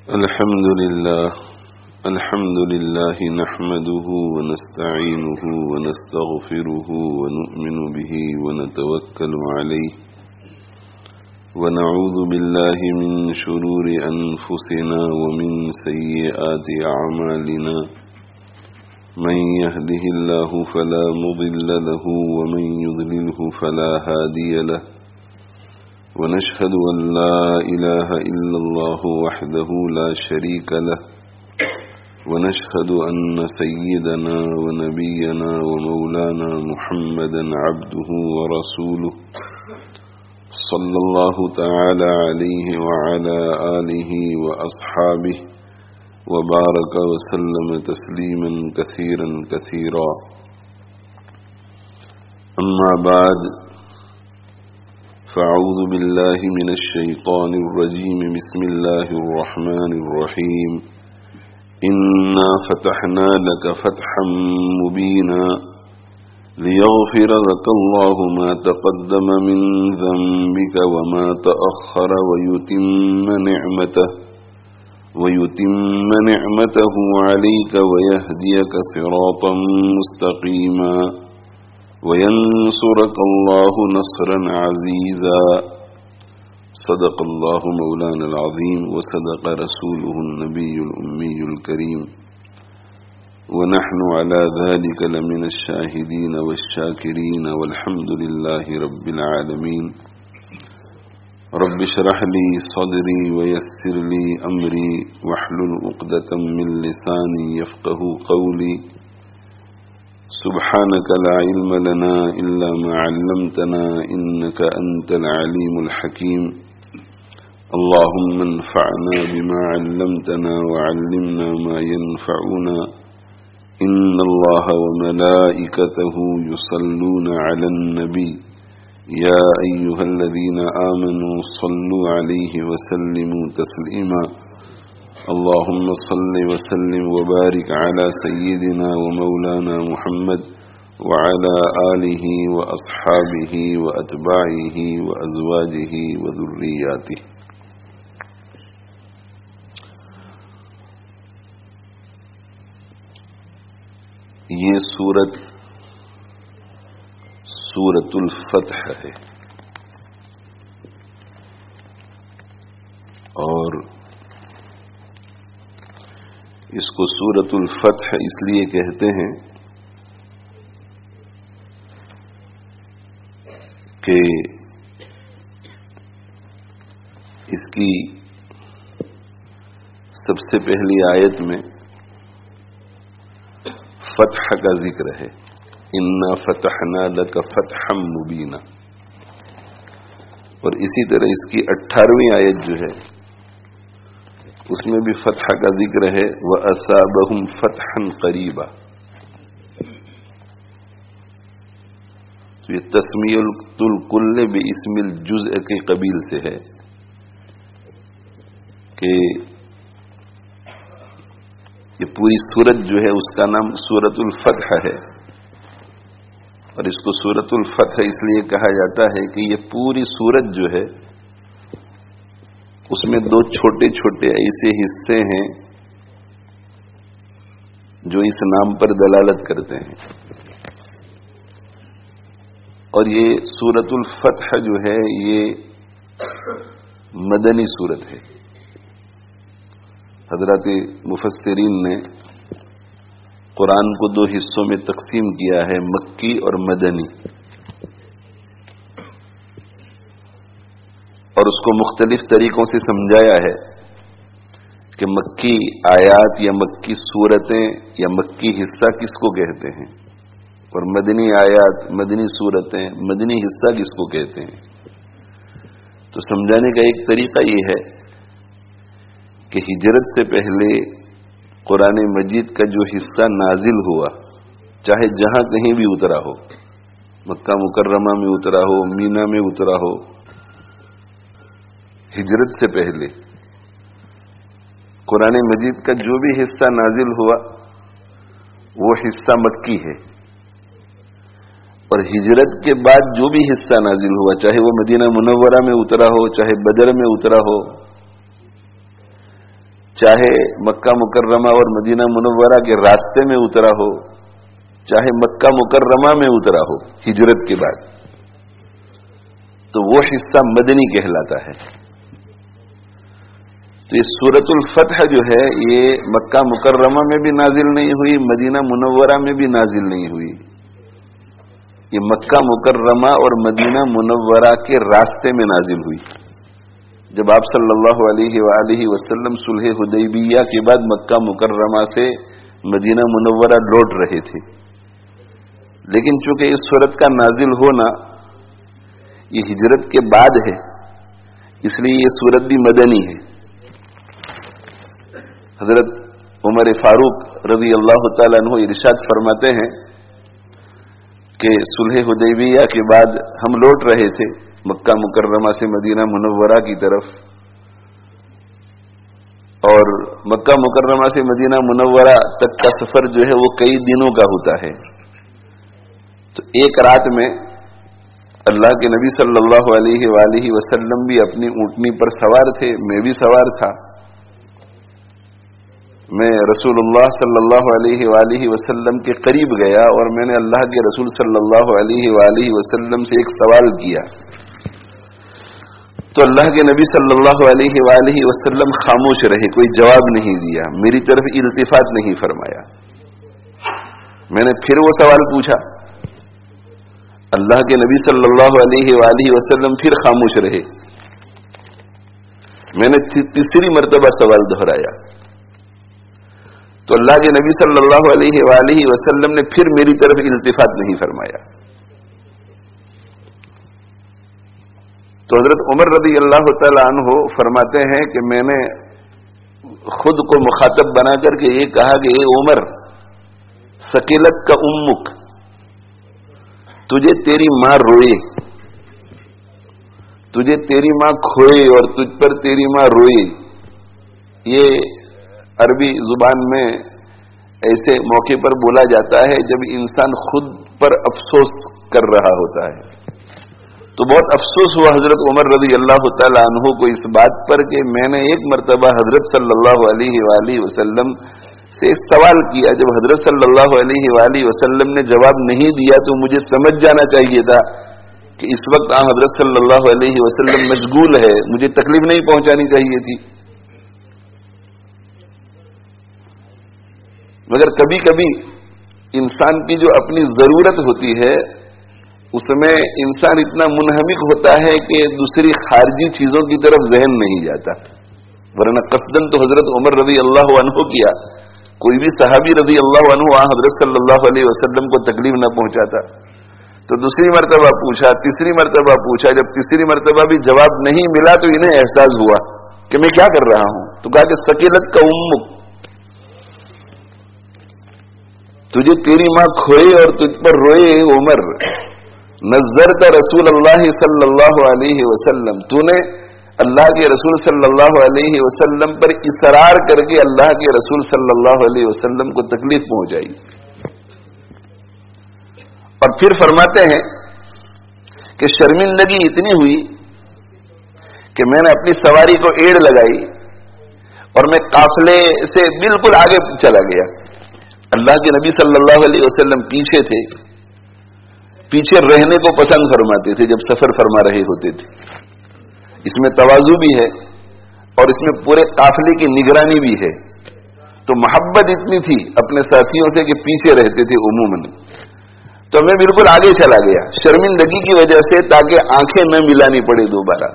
الحمد لله نحمده ونستعينه ونستغفره ونؤمن به ونتوكل عليه ونعوذ بالله من شرور أنفسنا ومن سيئات أعمالنا من يهده الله فلا مضل له ومن يضلله فلا هادي له ونشهد أن لا إله إلا الله وحده لا شريك له ونشهد أن سيدنا ونبينا ومولانا محمدا عبده ورسوله صلى الله تعالى عليه وعلى آله وأصحابه وبارك وسلم تسليما كثيرا كثيرا. أما بعد، فأعوذ بالله من الشيطان الرجيم. بسم الله الرحمن الرحيم. إنا فتحنا لك فتحا مبينا ليغفر لك الله ما تقدم من ذنبك وما تأخر ويتم نعمته عليك ويهديك صراطا مستقيما وينصرك الله نصرا عزيزا. صدق الله مولانا العظيم وصدق رسوله النبي الأمي الكريم ونحن على ذلك لمن الشاهدين والشاكرين والحمد لله رب العالمين. رب اشرح لي صدري ويسر لي أمري واحلل عقدة من لساني يفقه قولي. سبحانك لا علم لنا إلا ما علمتنا إنك أنت العليم الحكيم. اللهم انفعنا بما علمتنا وعلمنا ما ينفعنا. إن الله وملائكته يصلون على النبي يا أيها الذين آمنوا صلوا عليه وسلموا تسليما. اللهم صل وسلم وبارك على سيدنا ومولانا محمد وعلى آله وأصحابه وأتباعه وأزواجه وذرياته. یہ سورۃ الفتح ہے اور اس کو سورۃ الفتح اس لیے کہتے ہیں کہ اس کی سب سے پہلی آیت میں فتح کا ذکر ہے. انا فتحنا لک فتحا مبینا. اور اسی طرح اس کی 18ویں آیت جو ہے اس میں بھی فتح کا ذکر ہے. وَأَثَابَهُمْ فَتْحًا قَرِيبًا. یہ تسمیۃ الکل باسم الجزء کے قبیل سے ہے کہ یہ پوری سورت جو ہے اس کا نام سورۃ الفتح ہے. اور اس کو سورۃ الفتح اس لیے کہا جاتا ہے کہ یہ پوری سورت جو ہے اس میں دو چھوٹے چھوٹے ایسے حصے ہیں جو اس نام پر دلالت کرتے ہیں. اور یہ سورۃ الفتح جو ہے یہ مدنی سورت ہے. حضرات مفسرین نے قرآن کو دو حصوں میں تقسیم کیا ہے، مکی اور مدنی، اور اس کو مختلف طریقوں سے سمجھایا ہے کہ مکی آیات یا مکی صورتیں یا مکی حصہ کس کو کہتے ہیں اور مدنی آیات، مدنی صورتیں، مدنی حصہ کس کو کہتے ہیں. تو سمجھانے کا ایک طریقہ یہ ہے کہ ہجرت سے پہلے قرآن مجید کا جو حصہ نازل ہوا، چاہے جہاں کہیں بھی اترا ہو، مکہ مکرمہ میں اترا ہو، مینا میں اترا ہو، ہجرت سے پہلے قرآن مجید کا جو بھی حصہ نازل ہوا وہ حصہ مکی ہے. اور ہجرت کے بعد جو بھی حصہ نازل ہوا، چاہے وہ مدینہ منورہ میں اترا ہو، چاہے بدر میں اترا ہو، چاہے مکہ مکرمہ اور مدینہ منورہ کے راستے میں اترا ہو، چاہے مکہ مکرمہ میں اترا ہو ہجرت کے بعد، تو وہ حصہ مدنی کہلاتا ہے۔ تو یہ سورۃ الفتح جو ہے یہ مکہ مکرمہ میں بھی نازل نہیں ہوئی، مدینہ منورہ میں بھی نازل نہیں ہوئی، یہ مکہ مکرمہ اور مدینہ منورہ کے راستے میں نازل ہوئی، جب آپ صلی اللہ علیہ وآلہ وسلم صلح حدیبیہ کے بعد مکہ مکرمہ سے مدینہ منورہ لوٹ رہے تھے۔ لیکن چونکہ اس سورت کا نازل ہونا یہ ہجرت کے بعد ہے، اس لیے یہ سورت بھی مدنی ہے۔ حضرت عمر فاروق رضی اللہ تعالیٰ عنہ ارشاد فرماتے ہیں کہ صلح حدیبیہ کے بعد ہم لوٹ رہے تھے مکہ مکرمہ سے مدینہ منورہ کی طرف، اور مکہ مکرمہ سے مدینہ منورہ تک کا سفر جو ہے وہ کئی دنوں کا ہوتا ہے۔ تو ایک رات میں اللہ کے نبی صلی اللہ علیہ وآلہ وسلم بھی اپنی اونٹنی پر سوار تھے، میں بھی سوار تھا۔ میں رسول اللہ صلی اللہ علیہ وآلہ وسلم کے قریب گیا اور میں نے اللہ کے رسول صلی اللہ علیہ وآلہ وسلم سے ایک سوال کیا، تو اللہ کے نبی صلی اللہ علیہ وآلہ وسلم خاموش رہے، کوئی جواب نہیں دیا، میری طرف التفات نہیں فرمایا۔ میں نے پھر وہ سوال پوچھا، اللہ کے نبی صلی اللہ علیہ وآلہ وسلم پھر خاموش رہے۔ میں نے تیسری مرتبہ سوال دہرایا تو اللہ کے نبی صلی اللہ علیہ وآلہ وسلم نے پھر میری طرف التفات نہیں فرمایا۔ تو حضرت عمر رضی اللہ تعالی عنہ فرماتے ہیں کہ میں نے خود کو مخاطب بنا کر کے یہ کہا کہ اے عمر، ثقلت کا امک، تجھے تیری ماں روئے، تجھے تیری ماں کھوئے اور تجھ پر تیری ماں روئے۔ یہ عربی زبان میں ایسے موقع پر بولا جاتا ہے جب انسان خود پر افسوس کر رہا ہوتا ہے۔ تو بہت افسوس ہوا حضرت عمر رضی اللہ تعالی عنہ کو اس بات پر کہ میں نے ایک مرتبہ حضرت صلی اللہ علیہ وآلہ وسلم سے سوال کیا، جب حضرت صلی اللہ علیہ وآلہ وسلم نے جواب نہیں دیا تو مجھے سمجھ جانا چاہیے تھا کہ اس وقت حضرت صلی اللہ علیہ وسلم مشغول ہے، مجھے تکلیف نہیں پہنچانی چاہیے تھی۔ مگر کبھی کبھی انسان کی جو اپنی ضرورت ہوتی ہے اس میں انسان اتنا منہمک ہوتا ہے کہ دوسری خارجی چیزوں کی طرف ذہن نہیں جاتا، ورنہ قصدن تو حضرت عمر رضی اللہ عنہ کیا، کوئی بھی صحابی رضی اللہ عنہ حضرت صلی اللہ علیہ وسلم کو تکلیف نہ پہنچاتا۔ تو دوسری مرتبہ پوچھا، تیسری مرتبہ پوچھا، جب تیسری مرتبہ بھی جواب نہیں ملا تو انہیں احساس ہوا کہ میں کیا کر رہا ہوں۔ تو کہا کہ ثقلت کا امک، تجھے تیری ماں کھوئے اور تجھ پر روئے عمر، نظرت رسول اللہ صلی اللہ علیہ وسلم، تو نے اللہ کے رسول صلی اللہ علیہ وسلم پر اصرار کر کے اللہ کے رسول صلی اللہ علیہ وسلم کو تکلیف پہنچائی۔ اور پھر فرماتے ہیں کہ شرمندگی اتنی ہوئی کہ میں نے اپنی سواری کو ایڑ لگائی اور میں قافلے سے بالکل آگے چلا گیا۔ اللہ کے نبی صلی اللہ علیہ وسلم پیچھے تھے، پیچھے رہنے کو پسند فرماتے تھے جب سفر فرما رہے ہوتے تھے۔ اس میں تواضع بھی ہے اور اس میں پورے قافلے کی نگرانی بھی ہے۔ تو محبت اتنی تھی اپنے ساتھیوں سے کہ پیچھے رہتے تھے عموماً۔ تو میں بالکل آگے چلا گیا شرمندگی کی وجہ سے، تاکہ آنکھیں نہ ملانی پڑے دوبارہ۔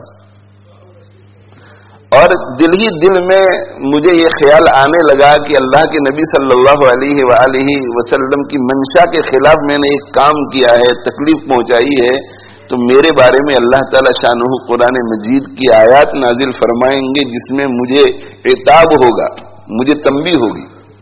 اور دل ہی دل میں مجھے یہ خیال آنے لگا کہ اللہ کے نبی صلی اللہ علیہ وآلہ وسلم کی منشا کے خلاف میں نے ایک کام کیا ہے، تکلیف پہنچائی ہے، تو میرے بارے میں اللہ تعالی شانہ قرآن مجید کی آیات نازل فرمائیں گے جس میں مجھے عتاب ہوگا، مجھے تنبیہ ہوگی۔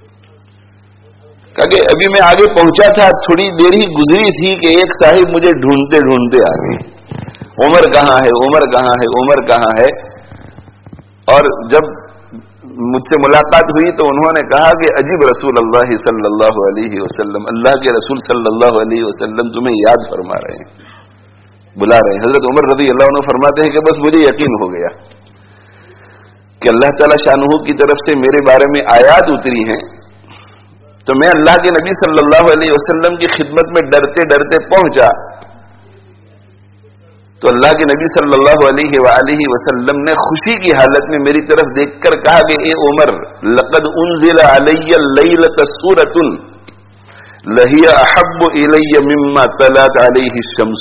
کہ ابھی میں آگے پہنچا تھا، تھوڑی دیر ہی گزری تھی کہ ایک صاحب مجھے ڈھونڈتے ڈھونڈتے آ گئے، عمر کہاں ہے، عمر کہاں ہے، عمر کہاں ہے۔ اور جب مجھ سے ملاقات ہوئی تو انہوں نے کہا کہ عجیب رسول اللہ صلی اللہ علیہ وسلم، اللہ کے رسول صلی اللہ علیہ وسلم تمہیں یاد فرما رہے ہیں، بلا رہے ہیں۔ حضرت عمر رضی اللہ عنہ فرماتے ہیں کہ بس مجھے یقین ہو گیا کہ اللہ تعالی شانہ کی طرف سے میرے بارے میں آیات اتری ہیں، تو میں اللہ کے نبی صلی اللہ علیہ وسلم کی خدمت میں ڈرتے ڈرتے پہنچا، تو اللہ کے نبی صلی اللہ علیہ وآلہ وسلم نے خوشی کی حالت میں میری طرف دیکھ کر کہا کہ اے عمر، لقد انزل علی اللیلۃ سورۃ لہی احب الی مما طلعت علیہ الشمس۔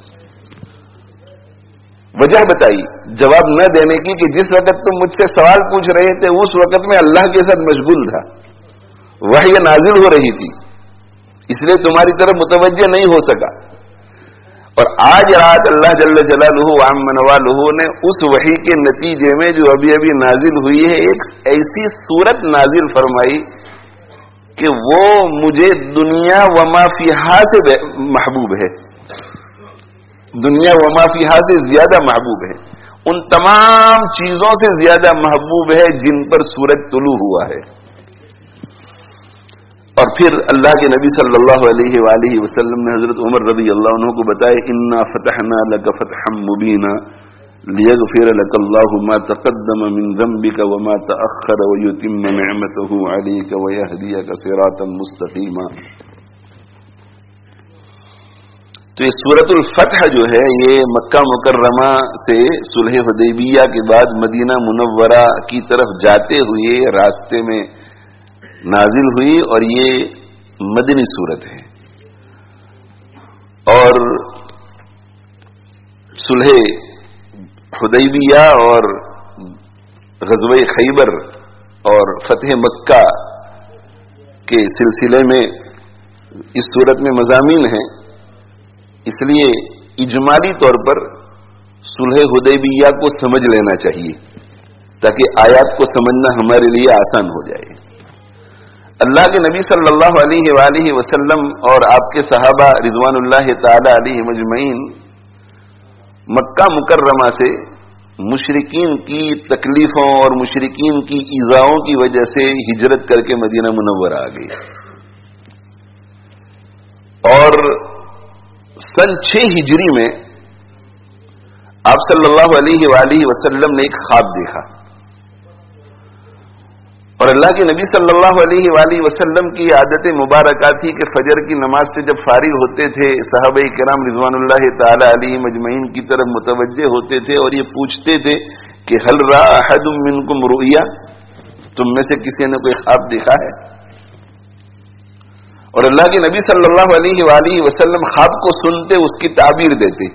وجہ بتائی جواب نہ دینے کی کہ جس وقت تم مجھ سے سوال پوچھ رہے تھے اس وقت میں اللہ کے ساتھ مشغول تھا، وحی نازل ہو رہی تھی، اس لیے تمہاری طرف متوجہ نہیں ہو سکا۔ اور آج رات اللہ جل جلالہ وعم نوالہ نے اس وحی کے نتیجے میں جو ابھی ابھی نازل ہوئی ہے ایک ایسی صورت نازل فرمائی کہ وہ مجھے دنیا وما فیہا سے محبوب ہے، دنیا وما فیہا سے زیادہ محبوب ہے، ان تمام چیزوں سے زیادہ محبوب ہے جن پر سورج طلوع ہوا ہے۔ اور پھر اللہ کے نبی صلی اللہ علیہ وآلہ وسلم نے حضرت عمر رضی اللہ عنہ کو بتایا انا فتحنا لك فتحا مبینا لیغفر لك اللہ ما تقدم من ذنبك وما تأخر ويتم نعمته عليك ويهديك صراطا مستقیما۔ تو یہ سورۃ الفتح جو ہے یہ مکہ مکرمہ سے صلح حدیبیہ کے بعد مدینہ منورہ کی طرف جاتے ہوئے راستے میں نازل ہوئی، اور یہ مدنی سورت ہے، اور صلح حدیبیہ اور غزوہ خیبر اور فتح مکہ کے سلسلے میں اس سورت میں مضامین ہیں، اس لیے اجمالی طور پر صلح حدیبیہ کو سمجھ لینا چاہیے تاکہ آیات کو سمجھنا ہمارے لیے آسان ہو جائے۔ اللہ کے نبی صلی اللہ علیہ وآلہ وسلم اور آپ کے صحابہ رضوان اللہ تعالی علیہ مجمعین مکہ مکرمہ سے مشرکین کی تکلیفوں اور مشرکین کی ایذاؤں کی وجہ سے ہجرت کر کے مدینہ منورہ آ گئی، اور سن 6 ہجری میں آپ صلی اللہ علیہ وآلہ وسلم نے ایک خواب دیکھا، اور اللہ کے نبی صلی اللہ علیہ وآلہ وسلم کی عادت مبارکہ تھی کہ فجر کی نماز سے جب فارغ ہوتے تھے صحابہ کرام رضوان اللہ تعالی علیہ مجمعین کی طرف متوجہ ہوتے تھے اور یہ پوچھتے تھے کہ هل رأى احد منکم رؤیا، تم میں سے کسی نے کوئی خواب دیکھا ہے؟ اور اللہ کے نبی صلی اللہ علیہ وآلہ وسلم خواب کو سنتے اس کی تعبیر دیتے،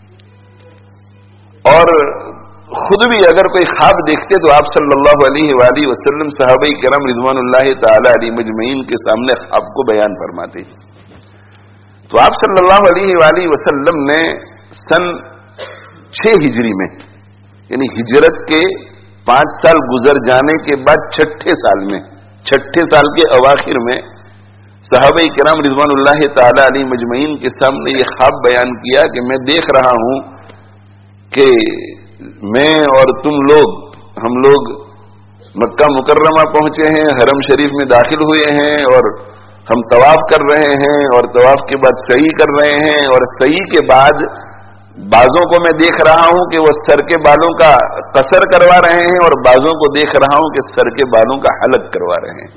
اور خود بھی اگر کوئی خواب دیکھتے تو آپ صلی اللہ علیہ وآلہ وسلم صحابہ کرام رضوان اللہ تعالی علیہ مجمعین کے سامنے خواب کو بیان فرماتے۔ تو آپ صلی اللہ علیہ وآلہ وسلم نے سن 6 ہجری میں یعنی ہجرت کے 5 سال گزر جانے کے بعد 6 سال میں 6 سال کے اواخر میں صحابہ کرام رضوان اللہ تعالی علیہ مجمعین کے سامنے یہ خواب بیان کیا کہ میں دیکھ رہا ہوں کہ میں اور تم لوگ، ہم لوگ مکہ مکرمہ پہنچے ہیں، حرم شریف میں داخل ہوئے ہیں، اور ہم طواف کر رہے ہیں، اور طواف کے بعد سعی کر رہے ہیں، اور سعی کے بعد بعضوں کو میں دیکھ رہا ہوں کہ وہ سر کے بالوں کا قصر کروا رہے ہیں، اور بعضوں کو دیکھ رہا ہوں کہ سر کے بالوں کا حلق کروا رہے ہیں۔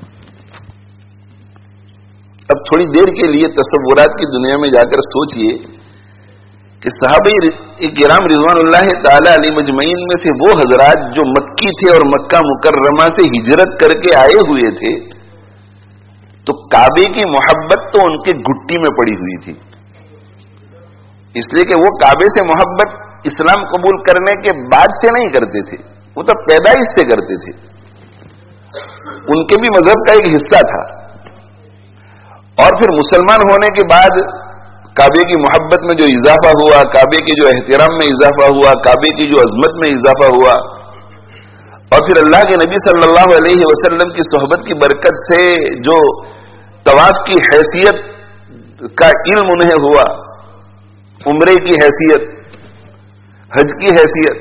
اب تھوڑی دیر کے لیے تصورات کی دنیا میں جا کر سوچئے کہ صحابہ کرام رضوان اللہ تعالی علیہ مجمعین میں سے وہ حضرات جو مکی تھے اور مکہ مکرمہ سے ہجرت کر کے آئے ہوئے تھے، تو کعبے کی محبت تو ان کے گھٹی میں پڑی ہوئی تھی، اس لیے کہ وہ کعبے سے محبت اسلام قبول کرنے کے بعد سے نہیں کرتے تھے، وہ تو پیدائش سے کرتے تھے، ان کے بھی مذہب کا ایک حصہ تھا، اور پھر مسلمان ہونے کے بعد کعبے کی محبت میں جو اضافہ ہوا، کعبے کے جو احترام میں اضافہ ہوا، کعبے کی جو عظمت میں اضافہ ہوا، اور پھر اللہ کے نبی صلی اللہ علیہ وسلم کی صحبت کی برکت سے جو طواف کی حیثیت کا علم انہیں ہوا، عمرے کی حیثیت، حج کی حیثیت،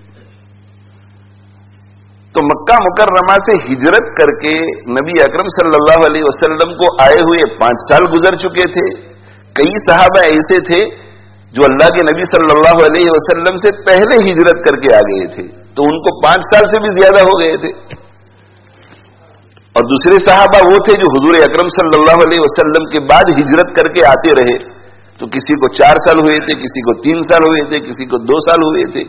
تو مکہ مکرمہ سے ہجرت کر کے نبی اکرم صلی اللہ علیہ وسلم کو آئے ہوئے 5 سال گزر چکے تھے۔ کئی صحابہ ایسے تھے جو اللہ کے نبی صلی اللہ علیہ وسلم سے پہلے ہجرت کر کے آ گئے تھے، تو ان کو 5 سال سے بھی زیادہ ہو گئے تھے. اور دوسرے صحابہ وہ تھے جو حضور اکرم صلی اللہ علیہ وسلم کے بعد ہجرت کر کے آتے رہے, تو کسی کو 4 سال ہوئے تھے, کسی کو 3 سال ہوئے تھے, کسی کو 2 سال ہوئے تھے.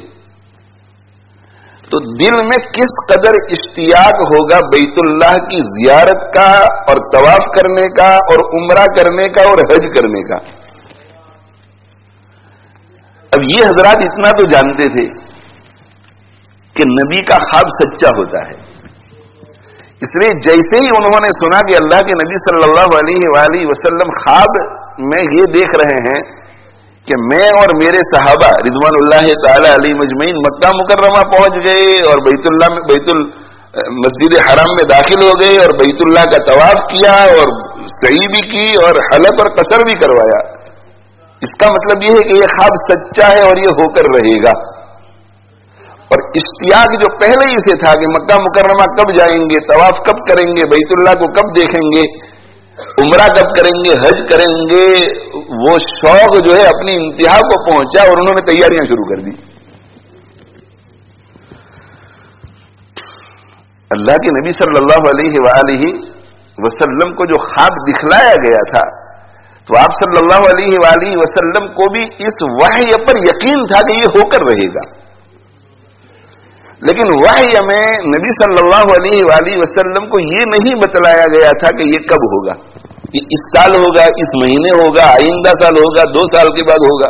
تو دل میں کس قدر اشتیاق ہوگا بیت اللہ کی زیارت کا اور طواف کرنے کا اور عمرہ کرنے کا اور حج کرنے کا. اب یہ حضرات اتنا تو جانتے تھے کہ نبی کا خواب سچا ہوتا ہے, اس لیے جیسے ہی انہوں نے سنا کہ اللہ کے نبی صلی اللہ علیہ وآلہ وسلم خواب میں یہ دیکھ رہے ہیں کہ میں اور میرے صحابہ رضوان اللہ تعالی علیہ مجمعین مکہ مکرمہ پہنچ گئے اور مسجد حرام میں داخل ہو گئے اور بیت اللہ کا طواف کیا اور سعی بھی کی اور حلق اور قصر بھی کروایا, اس کا مطلب یہ ہے کہ یہ خواب سچا ہے اور یہ ہو کر رہے گا. اور اشتیاق جو پہلے ہی سے تھا کہ مکہ مکرمہ کب جائیں گے, طواف کب کریں گے, بیت اللہ کو کب دیکھیں گے, عمرہ کب کریں گے, حج کریں گے, وہ شوق جو ہے اپنی انتہا کو پہنچا اور انہوں نے تیاریاں شروع کر دی. اللہ کے نبی صلی اللہ علیہ وآلہ وسلم کو جو خواب دکھلایا گیا تھا تو آپ صلی اللہ علیہ وآلہ وسلم کو بھی اس وحی پر یقین تھا کہ یہ ہو کر رہے گا, لیکن وحی میں نبی صلی اللہ علیہ وآلہ وسلم کو یہ نہیں بتلایا گیا تھا کہ یہ کب ہوگا, یہ اس سال ہوگا, اس مہینے ہوگا, آئندہ سال ہوگا, 2 سال کے بعد ہوگا,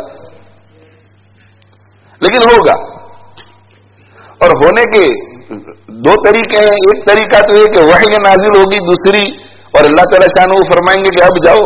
لیکن ہوگا. اور ہونے کے 2 طریقے ہیں. ایک طریقہ تو یہ کہ وحی نازل ہوگی, دوسری اور اللہ تعالیٰ شانہ فرمائیں گے کہ اب جاؤ,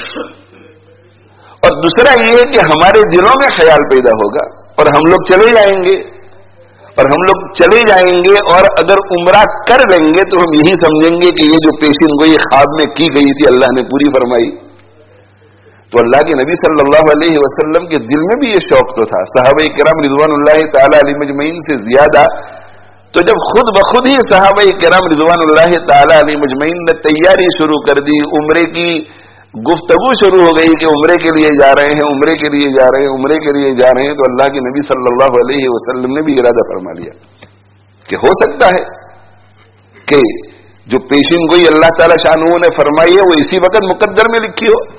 اور دوسرا یہ ہے کہ ہمارے دلوں میں خیال پیدا ہوگا اور ہم لوگ چلے جائیں گے, اور ہم لوگ چلے جائیں گے اور اگر عمرہ کر لیں گے تو ہم یہی سمجھیں گے کہ یہ جو پیشین گوئی خواب میں کی گئی تھی اللہ نے پوری فرمائی. تو اللہ کے نبی صلی اللہ علیہ وسلم کے دل میں بھی یہ شوق تو تھا, صحابہ کرام رضوان اللہ تعالی علیہ مجمعین سے زیادہ. تو جب خود بخود ہی صحابہ کرام رضوان اللہ تعالی علیہ مجمعین نے تیاری شروع کر دی, عمرے کی گفتگو شروع ہو گئی کہ عمرے کے لیے جا رہے ہیں, عمرے کے لیے جا رہے ہیں, عمرے کے لیے جا رہے ہیں, تو اللہ کے نبی صلی اللہ علیہ وسلم نے بھی ارادہ فرما لیا کہ ہو سکتا ہے کہ جو پیشین گوئی اللہ تعالی شانہ نے فرمائی ہے وہ اسی وقت مقدر میں لکھی ہو.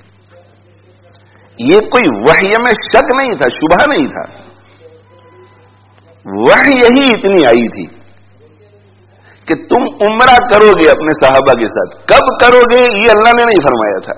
یہ کوئی وحی میں شک نہیں تھا, شبہ نہیں تھا, وحی یہی اتنی آئی تھی کہ تم عمرہ کرو گے اپنے صحابہ کے ساتھ. کب کرو گے یہ اللہ نے نہیں فرمایا تھا.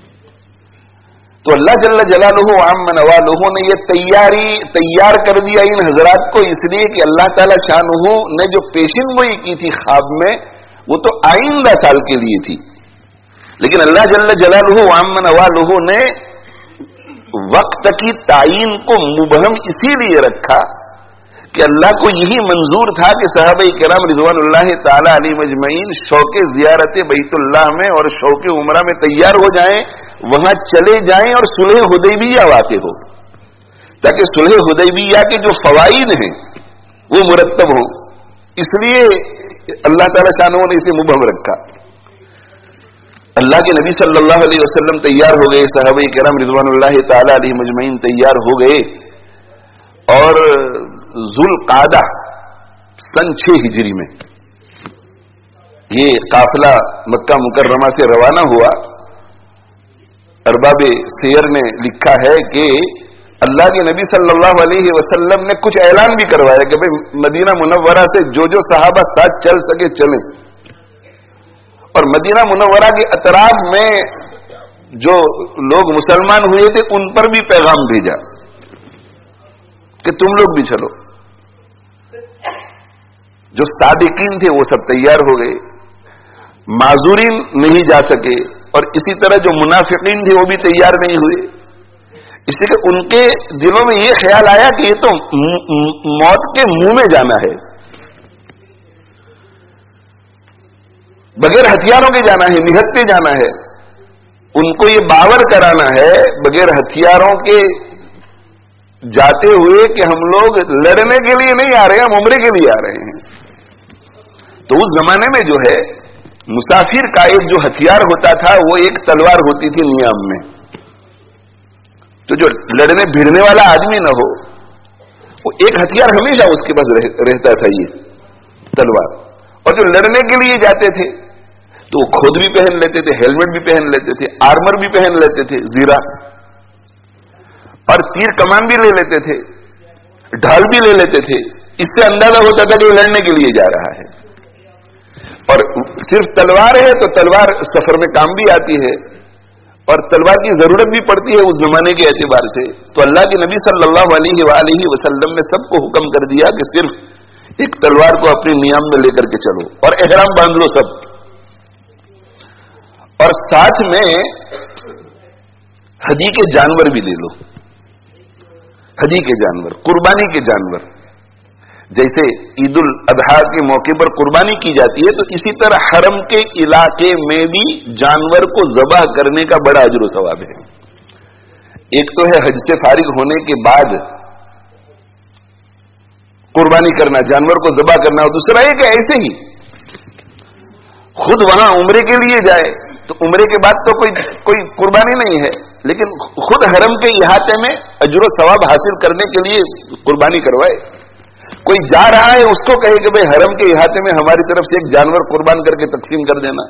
تو اللہ جل جلالہ عام نوالہ نے یہ تیار کر دیا ان حضرات کو, اس لیے کہ اللہ تعالی شانہ نے جو پیشین گوئی کی تھی خواب میں وہ تو آئندہ سال کے لیے تھی, لیکن اللہ جل جلالہ عام نوالہ نے وقت کی تعین کو مبہم اسی لیے رکھا کہ اللہ کو یہی منظور تھا کہ صحابہ کرام رضوان اللہ تعالی علیہ مجمعین شوق زیارت بیت اللہ میں اور شوق عمرہ میں تیار ہو جائیں, وہاں چلے جائیں اور صلح حدیبیہ واقع ہو, تاکہ صلح حدیبیہ کے جو فوائد ہیں وہ مرتب ہوں. اس لیے اللہ تعالی شانہ نے اسے مبہم رکھا. اللہ کے نبی صلی اللہ علیہ وسلم تیار ہو گئے, صحابہ کرام رضوان اللہ تعالی علیہ مجمعین تیار ہو گئے, اور ذوالقعدہ سن 6 ہجری میں یہ قافلہ مکہ مکرمہ سے روانہ ہوا. ارباب سیر نے لکھا ہے کہ اللہ کے نبی صلی اللہ علیہ وسلم نے کچھ اعلان بھی کروایا کہ بھئی مدینہ منورہ سے جو صحابہ ساتھ چل سکے چلیں, اور مدینہ منورہ کے اطراف میں جو لوگ مسلمان ہوئے تھے ان پر بھی پیغام بھیجا کہ تم لوگ بھی چلو. جو صادقین تھے وہ سب تیار ہو گئے, معذورین نہیں جا سکے, اور اسی طرح جو منافقین تھے وہ بھی تیار نہیں ہوئے, اس لیے کہ ان کے دلوں میں یہ خیال آیا کہ یہ تو موت کے منہ میں جانا ہے, بغیر ہتھیاروں کے جانا ہے, نہتے جانا ہے. ان کو یہ باور کرانا ہے بغیر ہتھیاروں کے جاتے ہوئے کہ ہم لوگ لڑنے کے لیے نہیں آ رہے ہیں, ہم عمرے کے لیے آ رہے ہیں. تو اس زمانے میں جو ہے مسافر کا ایک جو ہتھیار ہوتا تھا وہ ایک تلوار ہوتی تھی نیام میں, تو جو لڑنے بھیڑنے والا آدمی نہ ہو وہ ایک ہتھیار ہمیشہ اس کے پاس رہتا تھا، یہ تلوار. اور جو لڑنے کے لیے جاتے تھے تو وہ خود بھی پہن لیتے تھے، ہیلمٹ بھی پہن لیتے تھے، آرمر بھی پہن لیتے تھے زیرہ، اور تیر کمان بھی لے لیتے تھے، ڈھال بھی لے لیتے تھے. اس سے اندازہ ہوتا تھا کہ وہ لڑنے کے لیے جا رہا ہے. اور صرف تلوار ہے تو تلوار سفر میں کام بھی آتی ہے، اور تلوار کی ضرورت بھی پڑتی ہے اس زمانے کے اعتبار سے. تو اللہ کے نبی صلی اللہ علیہ وآلہ وسلم نے سب کو حکم کر دیا کہ صرف ایک تلوار کو اپنی نیام میں لے کر کے چلو اور احرام باندھ لو سب، اور ساتھ میں حجی کے جانور بھی لے لو. حجی کے جانور، قربانی کے جانور، جیسے عید الاضحیٰ کے موقع پر قربانی کی جاتی ہے، تو اسی طرح حرم کے علاقے میں بھی جانور کو ذبح کرنے کا بڑا اجر و ثواب ہے. ایک تو ہے حج سے فارغ ہونے کے بعد قربانی کرنا، جانور کو ذبح کرنا، اور دوسرا ہے کہ ایسے ہی خود وہاں عمرے کے لیے جائے تو عمرے کے بعد تو کوئی قربانی نہیں ہے، لیکن خود حرم کے احاطے میں اجر و ثواب حاصل کرنے کے لیے قربانی کروائے. کوئی جا رہا ہے اس کو کہے کہ بھئی حرم کے احاطے میں ہماری طرف سے ایک جانور قربان کر کے تقسیم کر دینا.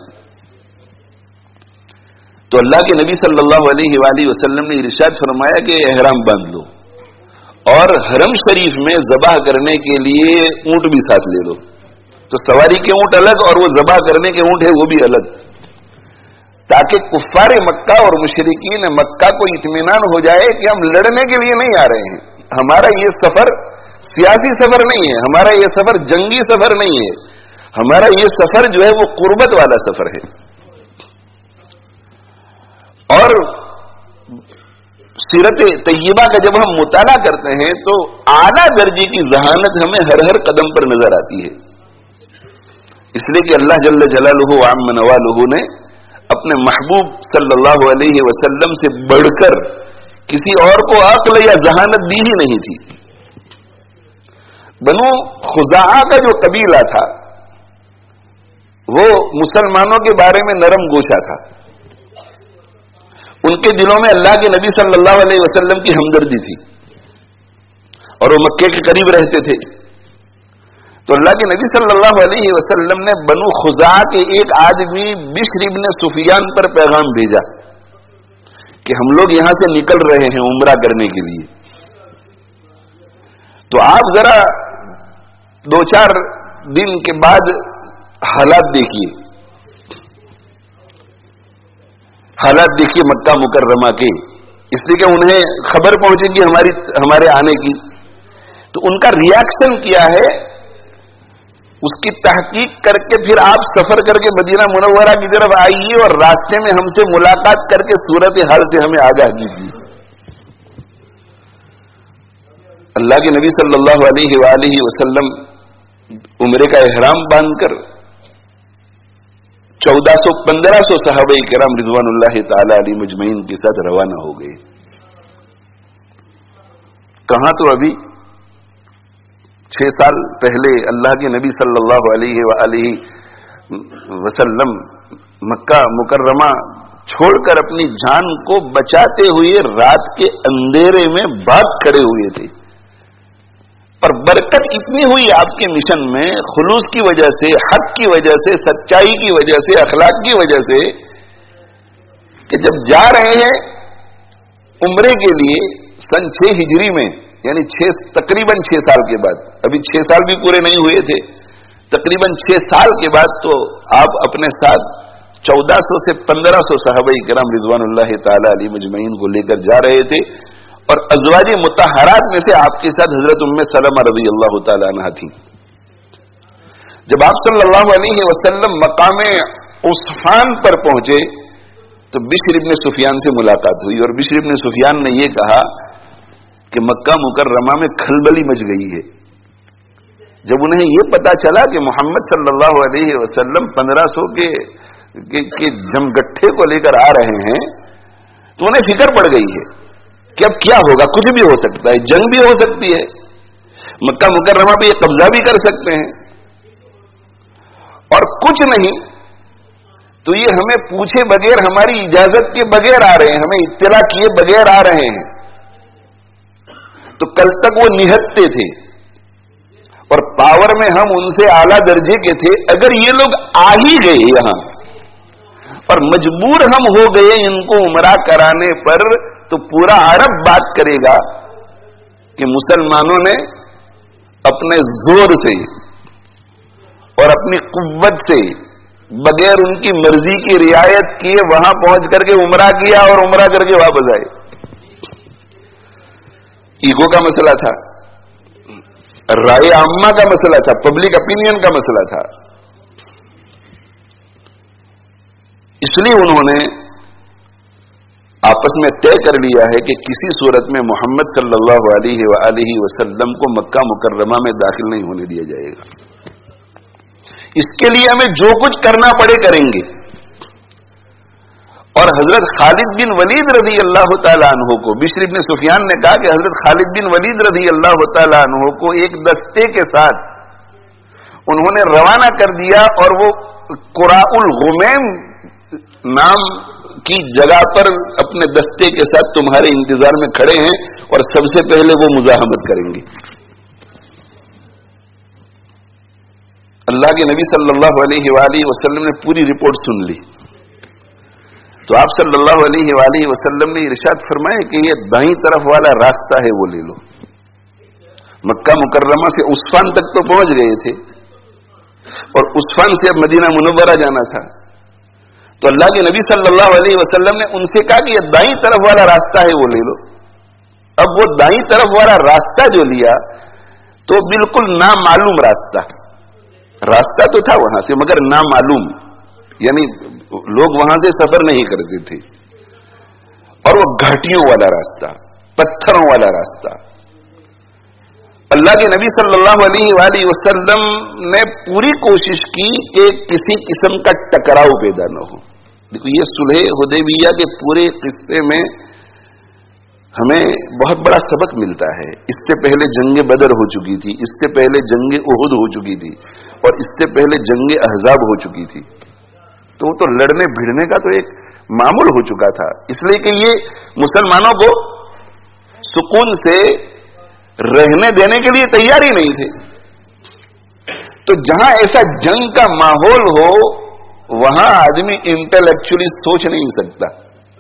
تو اللہ کے نبی صلی اللہ علیہ وآلہ وسلم نے ارشاد فرمایا کہ احرام باندھ لو اور حرم شریف میں ذبح کرنے کے لیے اونٹ بھی ساتھ لے لو. تو سواری کے اونٹ الگ اور وہ ذبح کرنے کے اونٹ ہے وہ بھی الگ، تاکہ کفار مکہ اور مشرکین مکہ کو اطمینان ہو جائے کہ ہم لڑنے کے لیے نہیں آ رہے ہیں، ہمارا یہ سفر سیاسی سفر نہیں ہے، ہمارا یہ سفر جنگی سفر نہیں ہے، ہمارا یہ سفر جو ہے وہ قربت والا سفر ہے. اور سیرت طیبہ کا جب ہم مطالعہ کرتے ہیں تو اعلیٰ درجے کی ذہانت ہمیں ہر قدم پر نظر آتی ہے. اس لیے کہ اللہ جل جلالہ وعم نوالہ نے اپنے محبوب صلی اللہ علیہ وسلم سے بڑھ کر کسی اور کو عقل یا ذہانت دی ہی نہیں تھی. بنو خزاعہ کا جو قبیلہ تھا وہ مسلمانوں کے بارے میں نرم گوشہ تھا، ان کے دلوں میں اللہ کے نبی صلی اللہ علیہ وسلم کی ہمدردی تھی، اور وہ مکے کے قریب رہتے تھے. تو اللہ کے نبی صلی اللہ علیہ وسلم نے بنو خزاعہ کے ایک آدمی بشر ابن سفیان پر پیغام بھیجا کہ ہم لوگ یہاں سے نکل رہے ہیں عمرہ کرنے کے لیے. تو آپ ذرا 2-4 دن کے بعد حالات دیکھیے مکہ مکرمہ کے، اس لیے کہ انہیں خبر پہنچے گی ہمارے آنے کی. تو ان کا ریاکشن کیا ہے اس کی تحقیق کر کے پھر آپ سفر کر کے مدینہ منورہ کی طرف آئیے اور راستے میں ہم سے ملاقات کر کے صورت حال سے ہمیں آگاہ کیجیے. اللہ کے نبی صلی اللہ علیہ وآلہ وسلم عمرے کا احرام باندھ کر 1400-1500 صحابہ کرام رضوان اللہ تعالی علیہ مجمعین کے ساتھ روانہ ہو گئے. کہاں تو ابھی 6 سال پہلے اللہ کے نبی صلی اللہ علیہ وآلہ وسلم مکہ مکرمہ چھوڑ کر اپنی جان کو بچاتے ہوئے رات کے اندھیرے میں بھاگ کھڑے ہوئے تھے، اور برکت اتنی ہوئی آپ کے مشن میں خلوص کی وجہ سے، حق کی وجہ سے، سچائی کی وجہ سے، اخلاق کی وجہ سے، کہ جب جا رہے ہیں عمرے کے لیے سن 6 ہجری میں، یعنی تقریباً 6 سال کے بعد، ابھی 6 سال بھی پورے نہیں ہوئے تھے، تقریباً 6 سال کے بعد تو آپ اپنے ساتھ 1400 سے 1500 صحابہ کرام رضوان اللہ تعالی علیہ مجمعین کو لے کر جا رہے تھے، اور ازواج مطہرات میں سے آپ کے ساتھ حضرت ام سلمہ رضی اللہ تعالی عنہا تھی. جب آپ صلی اللہ علیہ وسلم مقام عصفان پر پہنچے تو بشر ابن سفیان سے ملاقات ہوئی، اور بشر ابن سفیان نے یہ کہا کہ مکہ مکرمہ میں کھلبلی مچ گئی ہے. جب انہیں یہ پتا چلا کہ محمد صلی اللہ علیہ وسلم 1500 کے جمگٹھے کو لے کر آ رہے ہیں تو انہیں فکر پڑ گئی ہے کہ اب کیا ہوگا. کچھ بھی ہو سکتا ہے، جنگ بھی ہو سکتی ہے، مکہ مکرمہ پہ یہ قبضہ بھی کر سکتے ہیں، اور کچھ نہیں تو یہ ہمیں پوچھے بغیر، ہماری اجازت کے بغیر آ رہے ہیں، ہمیں اطلاع کیے بغیر آ رہے ہیں. तो कल तक वो निहत्ते थे और पावर में हम उनसे आला दर्जे के थे। अगर ये लोग आ ही गए यहां और मजबूर हम हो गए इनको उमरा कराने पर, तो पूरा अरब बात करेगा कि मुसलमानों ने अपने जोर से और अपनी कुव्वत से बगैर उनकी मर्जी की रियायत किए वहां पहुंच करके उमरा किया और उमरा करके वापस आए। ईगो का मसला था, राय आम्मा का मसला था, पब्लिक ओपिनियन का मसला था। इसलिए उन्होंने आपस में तय कर लिया है कि किसी सूरत में मोहम्मद सल्लल्लाहु अलैहि वसल्लम को मक्का मुकर्रमा में दाखिल नहीं होने दिया जाएगा। इसके लिए हमें जो कुछ करना पड़े करेंगे। और हजरत खालिद बिन वलीद रजी अल्लाह तआला अन्हु को, बिश्र इब्न सुफियान ने कहा कि हजरत खालिद बिन वलीद रजी अल्लाह तआला अन्हु को एक दस्ते के साथ उन्होंने रवाना कर दिया और वो कुराउल गुमैम नाम की जगह पर अपने दस्ते के साथ तुम्हारे इंतजार में खड़े हैं और सबसे पहले वो मुजाहमत करेंगे। अल्लाह के नबी सल्लल्लाहु अलैहि वसल्लम ने पूरी रिपोर्ट सुन ली तो आप सल्लल्लाहु अलैहि वसल्लम ने इरशाद फरमाया कि ये दाईं तरफ वाला रास्ता है वो ले लो। मक्का मुकर्रमा से उस्फान तक तो पहुंच गए थे और उस्फान से अब मदीना मुनव्वरा जाना था। तो अल्लाह के नबी सल्लल्लाहु अलैहि वसल्लम ने उनसे कहा कि ये दाईं तरफ वाला रास्ता है वो ले लो। अब वो दाईं तरफ वाला रास्ता जो लिया तो बिल्कुल नामालूम रास्ता तो था वहां से मगर नामालूम, यानी लोग वहां से सफर नहीं करते थे। और वो घाटियों वाला रास्ता, पत्थरों वाला रास्ता। अल्लाह के नबी सल्लल्लाहु अलैहि वसल्लम ने पूरी कोशिश की कि किसी किस्म का टकराव पैदा न हो। देखो ये सुलह हुदैबिया के पूरे किस्से में हमें बहुत बड़ा सबक मिलता है। इससे पहले जंग बदर हो चुकी थी, इससे पहले जंग उहुद हो चुकी थी और इससे पहले जंग अहजाब हो चुकी थी। तो वो तो लड़ने भिड़ने का तो एक मामूल हो चुका था, इसलिए कि ये मुसलमानों को सुकून से रहने देने के लिए तैयार ही नहीं थे। तो जहां ऐसा जंग का माहौल हो वहां आदमी इंटेलेक्चुअली सोच नहीं सकता।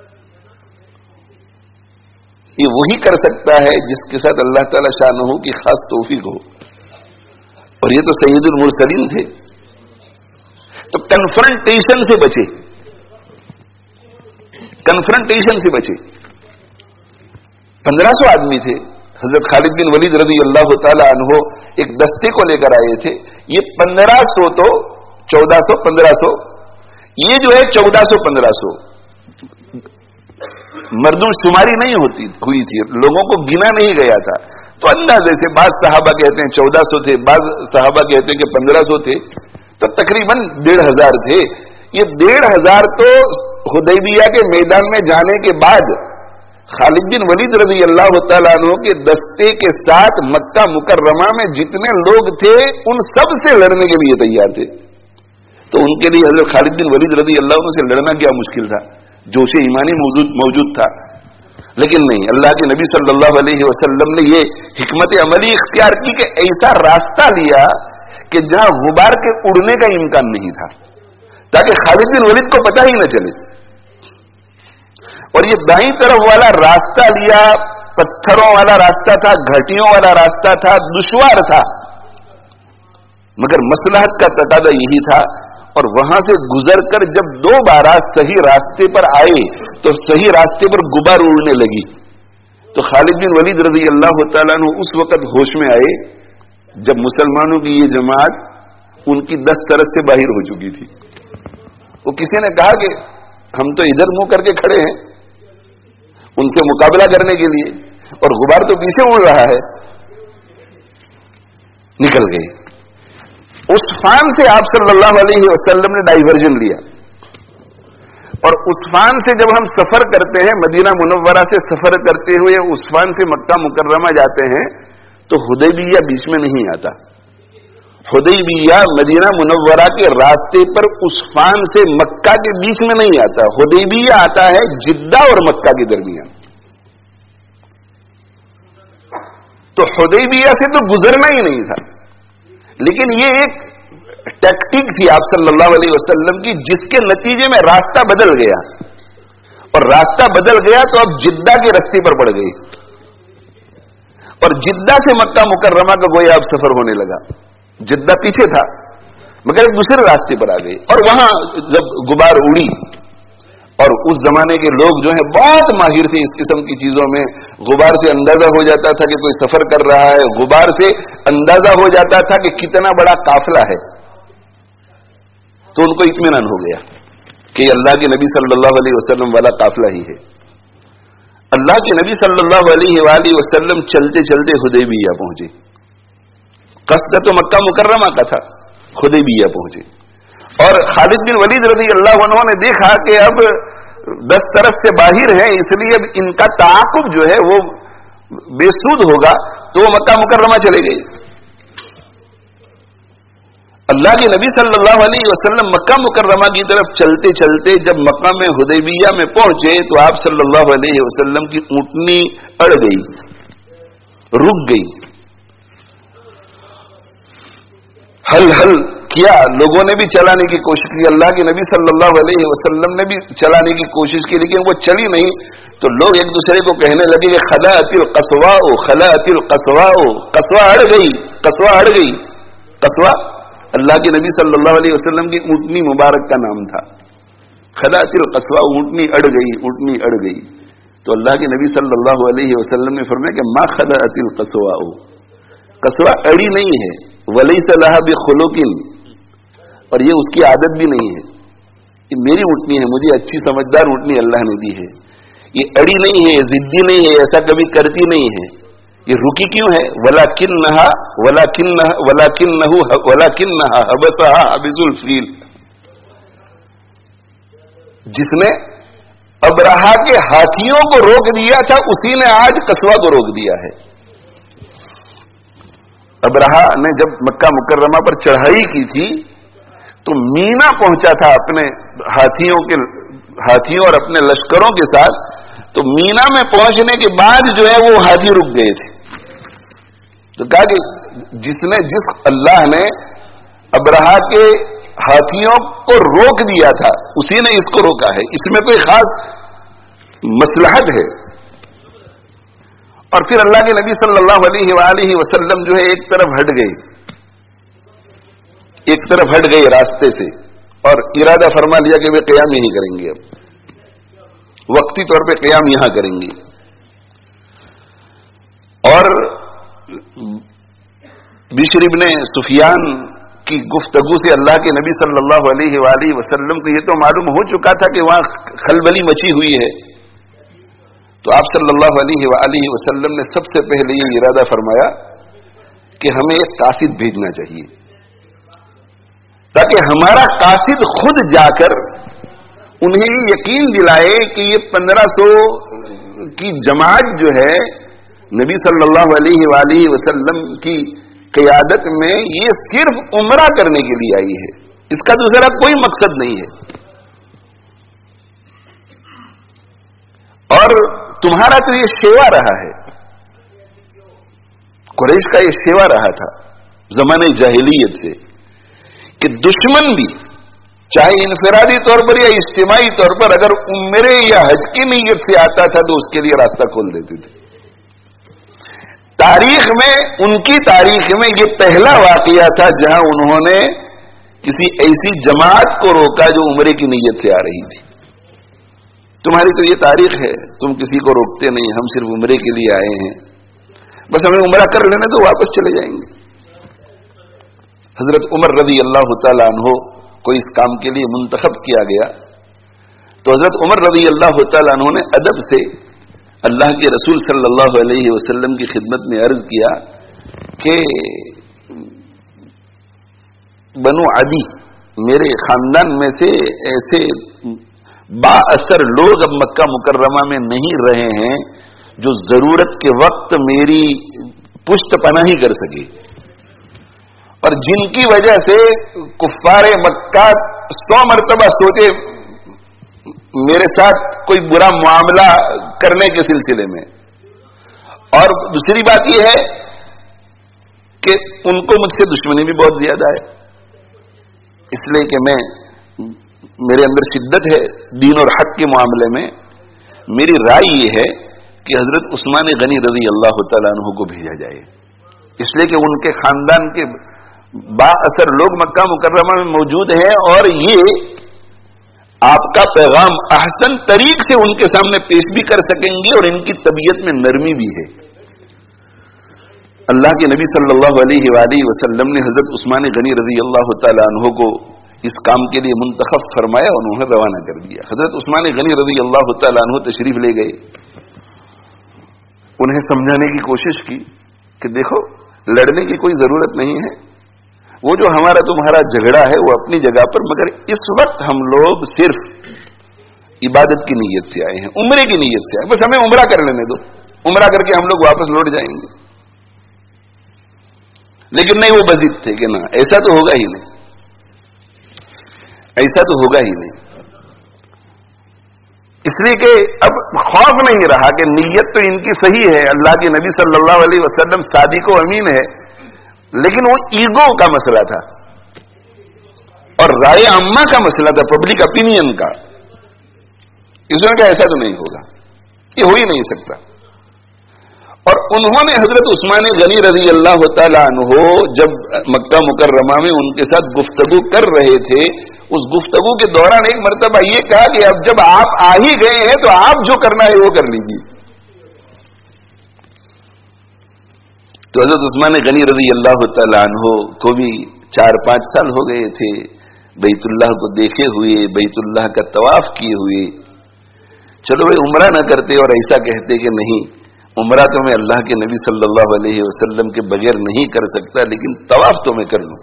ये वही कर सकता है जिसके साथ अल्लाह ताला शानहू की खास तौफीक हो, और ये तो सैयदुल मुरसलीन थे। तो कन्फ्रंटेशन से बचे, कन्फ्रंटेशन से बचे। 1500 आदमी थे। हजरत खालिद बिन वलीद रज़ी अल्लाह ताला अन्हो एक दस्ते को लेकर आए थे। ये 1500 तो 1400 1500, ये जो है 1400-1500 मर्दमशुमारी नहीं हुई थी, लोगों को गिना नहीं गया था। तो अंदाजे से बाज सहाबा कहते हैं 1400 थे, बाज सहाबा कहते हैं कि 1500 थे, तो तकरीबन 1500 थे। ये 1500 तो हुदैबिया के मैदान में जाने के बाद खालिद बिन वलीद रज़ी अल्लाह तआला अन्हु के दस्ते के साथ मक्का मुकर्रमा में जितने लोग थे उन सब से लड़ने के लिए तैयार थे। तो उनके लिए हजरत खालिद बिन वलीद रज़ी अल्लाह अन्हु से लड़ना क्या मुश्किल था, जोश ईमानी मौजूद था। लेकिन नहीं, अल्लाह के नबी सल्लल्लाहु अलैहि वसल्लम ने ये हिकमत अमली इख्तियार की कि ऐसा रास्ता लिया कि जहां गुबार के उड़ने का इम्कान नहीं था, ताकि खालिद बिन वलीद को पता ही न चले। और ये दाईं तरफ वाला रास्ता लिया, पत्थरों वाला रास्ता था, घाटियों वाला रास्ता था, दुश्वार था, मगर मसलहत का तकादा यही था। और वहां से गुजरकर जब दोबारा सही रास्ते पर आए तो सही रास्ते पर गुबार उड़ने लगी। तो खालिद बिन वलीद रज़ी अल्लाह तआला अन्हु उस वक्त होश में आए जब मुसलमानों की ये जमात उनकी 10 तरफ से बाहर हो चुकी थी। वो किसी ने कहा कि हम तो इधर मुंह करके खड़े हैं उनसे मुकाबला करने के लिए, और गुबार तो पीछे उड़ रहा है। निकल गए। उस्फान से आप सल्लल्लाहु अलैहि वसल्लम ने डाइवर्जन लिया, और उस्फान से जब हम सफर करते हैं, मदीना मुनव्वरा से सफर करते हुए उस्फान से मक्का मुकर्रमा जाते हैं, तो हुदैबिया बीच में नहीं आता। हुदैबिया मदीना मुनव्वरा के रास्ते पर उस्फान से मक्का के बीच में नहीं आता। हुदैबिया आता है जिद्दा और मक्का के दरमियान। تو حدیبیہ سے تو گزرنا ہی نہیں تھا، لیکن یہ ایک ٹیکٹک تھی آپ صلی اللہ علیہ وسلم کی، جس کے نتیجے میں راستہ بدل گیا، اور راستہ بدل گیا تو اب جدہ کے راستے پر پڑ گئی، اور جدہ سے مکہ مکرمہ کا گویا اب سفر ہونے لگا۔ جدہ پیچھے تھا مگر ایک دوسرے راستے پر آ گئی، اور وہاں جب غبار اڑی، اور اس زمانے کے لوگ جو ہیں بہت ماہر تھے اس قسم کی چیزوں میں، غبار سے اندازہ ہو جاتا تھا کہ کوئی سفر کر رہا ہے، غبار سے اندازہ ہو جاتا تھا کہ کتنا بڑا قافلہ ہے، تو ان کو اطمینان ہو گیا کہ یہ اللہ کے نبی صلی اللہ علیہ وسلم والا قافلہ ہی ہے۔ اللہ کے نبی صلی اللہ علیہ وآلہ وسلم چلتے چلتے حدیبیہ پہنچے، قصد تو مکہ مکرمہ کا تھا، حدیبیہ پہنچے، اور خالد بن ولید رضی اللہ عنہ نے دیکھا کہ اب 10 طرف سے باہر ہیں، اس لیے اب ان کا تعاقب جو ہے وہ بے سود ہوگا، تو وہ مکہ مکرمہ چلے گئے۔ اللہ کے نبی صلی اللہ علیہ وسلم مکہ مکرمہ کی طرف چلتے چلتے جب مقام حدیبیہ میں پہنچے تو آپ صلی اللہ علیہ وسلم کی اونٹنی اڑ گئی، رک گئی، ہل کیا، لوگوں نے بھی چلانے کی کوشش کی، اللہ کے نبی صلی اللہ علیہ وسلم نے بھی چلانے کی کوشش کی، لیکن وہ چلی نہیں، تو لوگ ایک دوسرے کو کہنے لگے کہ خلأت القصواء، خلأت القصواء، قصوہ اڑ گئی، قصوہ اڑ گئی۔ قصوہ اللہ کے نبی صلی اللہ علیہ وسلم کی اونٹنی مبارک کا نام تھا۔ خلأت القصواء، اونٹنی اڑ گئی، اونٹنی اڑ گئی، تو اللہ کے نبی صلی اللہ علیہ وسلم نے فرمایا کہ ما خلأت القصواء، قصوہ اڑی نہیں ہے، ولیس لها بخلق، اور یہ اس کی عادت بھی نہیں ہے، یہ میری اونٹنی ہے، مجھے اچھی سمجھدار اونٹنی اللہ نے دی ہے، یہ اڑی نہیں ہے، یہ ضدی نہیں ہے، ایسا کبھی کرتی نہیں ہے، یہ رکی کیوں ہے؟ ولکنھا حبسھا حبس الفیل، جس نے ابرہا کے ہاتھیوں کو روک دیا تھا اسی نے آج قصوہ کو روک دیا ہے۔ ابرہا نے جب مکہ مکرمہ پر چڑھائی کی تھی تو مینا پہنچا تھا اپنے ہاتھیوں اور اپنے لشکروں کے ساتھ، تو مینا میں پہنچنے کے بعد جو ہے وہ ہاتھی رک گئے تھے، تو کہا کہ جس اللہ نے ابرہا کے ہاتھیوں کو روک دیا تھا اسی نے اس کو روکا ہے، اس میں کوئی خاص مصلحت ہے۔ اور پھر اللہ کے نبی صلی اللہ علیہ وآلہ وسلم جو ہے ایک طرف ہٹ گئے راستے سے، اور ارادہ فرما لیا کہ وہ قیام یہیں کریں گے، اب وقتی طور پہ قیام یہاں کریں گے۔ اور بشر ابن سفیان کی گفتگو سے اللہ کے نبی صلی اللہ علیہ وآلہ وسلم کو یہ تو معلوم ہو چکا تھا کہ وہاں خلبلی مچی ہوئی ہے، تو آپ صلی اللہ علیہ وآلہ وسلم نے سب سے پہلے یہ ارادہ فرمایا کہ ہمیں ایک قاصد بھیجنا چاہیے، تاکہ ہمارا قاصد خود جا کر انہیں یہ یقین دلائے کہ یہ 1500 کی جماعت جو ہے نبی صلی اللہ علیہ وآلہ وسلم کی قیادت میں یہ صرف عمرہ کرنے کے لیے آئی ہے، اس کا دوسرا کوئی مقصد نہیں ہے، اور تمہارا تو یہ شیوا رہا ہے، قریش کا یہ شیوا رہا تھا زمانے جاہلیت سے کہ دشمن بھی چاہے انفرادی طور پر یا اجتماعی طور پر اگر عمرے یا حج کی نیت سے آتا تھا تو اس کے لیے راستہ کھول دیتے تھے۔ تاریخ میں، ان کی تاریخ میں یہ پہلا واقعہ تھا جہاں انہوں نے کسی ایسی جماعت کو روکا جو عمرے کی نیت سے آ رہی تھی۔ تمہاری تو یہ تاریخ ہے، تم کسی کو روکتے نہیں، ہم صرف عمرے کے لیے آئے ہیں، بس ہمیں عمرہ کر لینے تو واپس چلے جائیں گے۔ حضرت عمر رضی اللہ تعالی عنہ کو اس کام کے لیے منتخب کیا گیا، تو حضرت عمر رضی اللہ تعالی عنہ نے ادب سے اللہ کے رسول صلی اللہ علیہ وسلم کی خدمت میں عرض کیا کہ بنو عدی میرے خاندان میں سے ایسے با اثر لوگ اب مکہ مکرمہ میں نہیں رہے ہیں جو ضرورت کے وقت میری پشت پناہی کر سکے، اور جن کی وجہ سے کفار مکہ 100 مرتبہ سوچے میرے ساتھ کوئی برا معاملہ کرنے کے سلسلے میں۔ اور دوسری بات یہ ہے کہ ان کو مجھ سے دشمنی بھی بہت زیادہ ہے، اس لیے کہ میرے اندر شدت ہے دین اور حق کے معاملے میں. میری رائے یہ ہے کہ حضرت عثمان غنی رضی اللہ تعالیٰ عنہ کو بھیجا جائے، اس لیے کہ ان کے خاندان کے با اثر لوگ مکہ مکرمہ میں موجود ہیں اور یہ آپ کا پیغام احسن طریق سے ان کے سامنے پیش بھی کر سکیں گے اور ان کی طبیعت میں نرمی بھی ہے. اللہ کے نبی صلی اللہ علیہ وآلہ وسلم نے حضرت عثمان غنی رضی اللہ تعالیٰ عنہ کو اس کام کے لیے منتخب فرمایا اور انہیں روانہ کر دیا. حضرت عثمان غنی رضی اللہ تعالیٰ عنہ تشریف لے گئے، انہیں سمجھانے کی کوشش کی کہ دیکھو لڑنے کی کوئی ضرورت نہیں ہے، وہ جو ہمارا تمہارا جھگڑا ہے وہ اپنی جگہ پر، مگر اس وقت ہم لوگ صرف عبادت کی نیت سے آئے ہیں، عمرے کی نیت سے آئے، بس ہمیں عمرہ کر لینے دو، عمرہ کر کے ہم لوگ واپس لوٹ جائیں گے. لیکن نہیں، وہ بضد تھے کہ نہ، ایسا تو ہوگا ہی نہیں، ایسا تو ہوگا ہی نہیں. اس لیے کہ اب خوف نہیں رہا کہ نیت تو ان کی صحیح ہے، اللہ کے نبی صلی اللہ علیہ وسلم صادق و امین ہے، لیکن وہ ایگو کا مسئلہ تھا اور رائے عامہ کا مسئلہ تھا، پبلک اپینین کا. اس میں کہ ایسا تو نہیں ہوگا، یہ ہو ہی نہیں سکتا. اور انہوں نے حضرت عثمان غنی رضی اللہ تعالیٰ عنہ جب مکہ مکرمہ میں ان کے ساتھ گفتگو کر رہے تھے، اس گفتگو کے دوران ایک مرتبہ یہ کہا کہ اب جب آپ آ ہی گئے ہیں تو آپ جو کرنا ہے وہ کر لیجیے. تو حضرت عثمان غنی رضی اللہ تعالیٰ عنہ کو بھی 4-5 سال ہو گئے تھے بیت اللہ کو دیکھے ہوئے، بیت اللہ کا طواف کیے ہوئے. چلو بھائی عمرہ نہ کرتے اور ایسا کہتے کہ نہیں عمرہ تو میں اللہ کے نبی صلی اللہ علیہ وسلم کے بغیر نہیں کر سکتا، لیکن طواف تو میں کر لوں،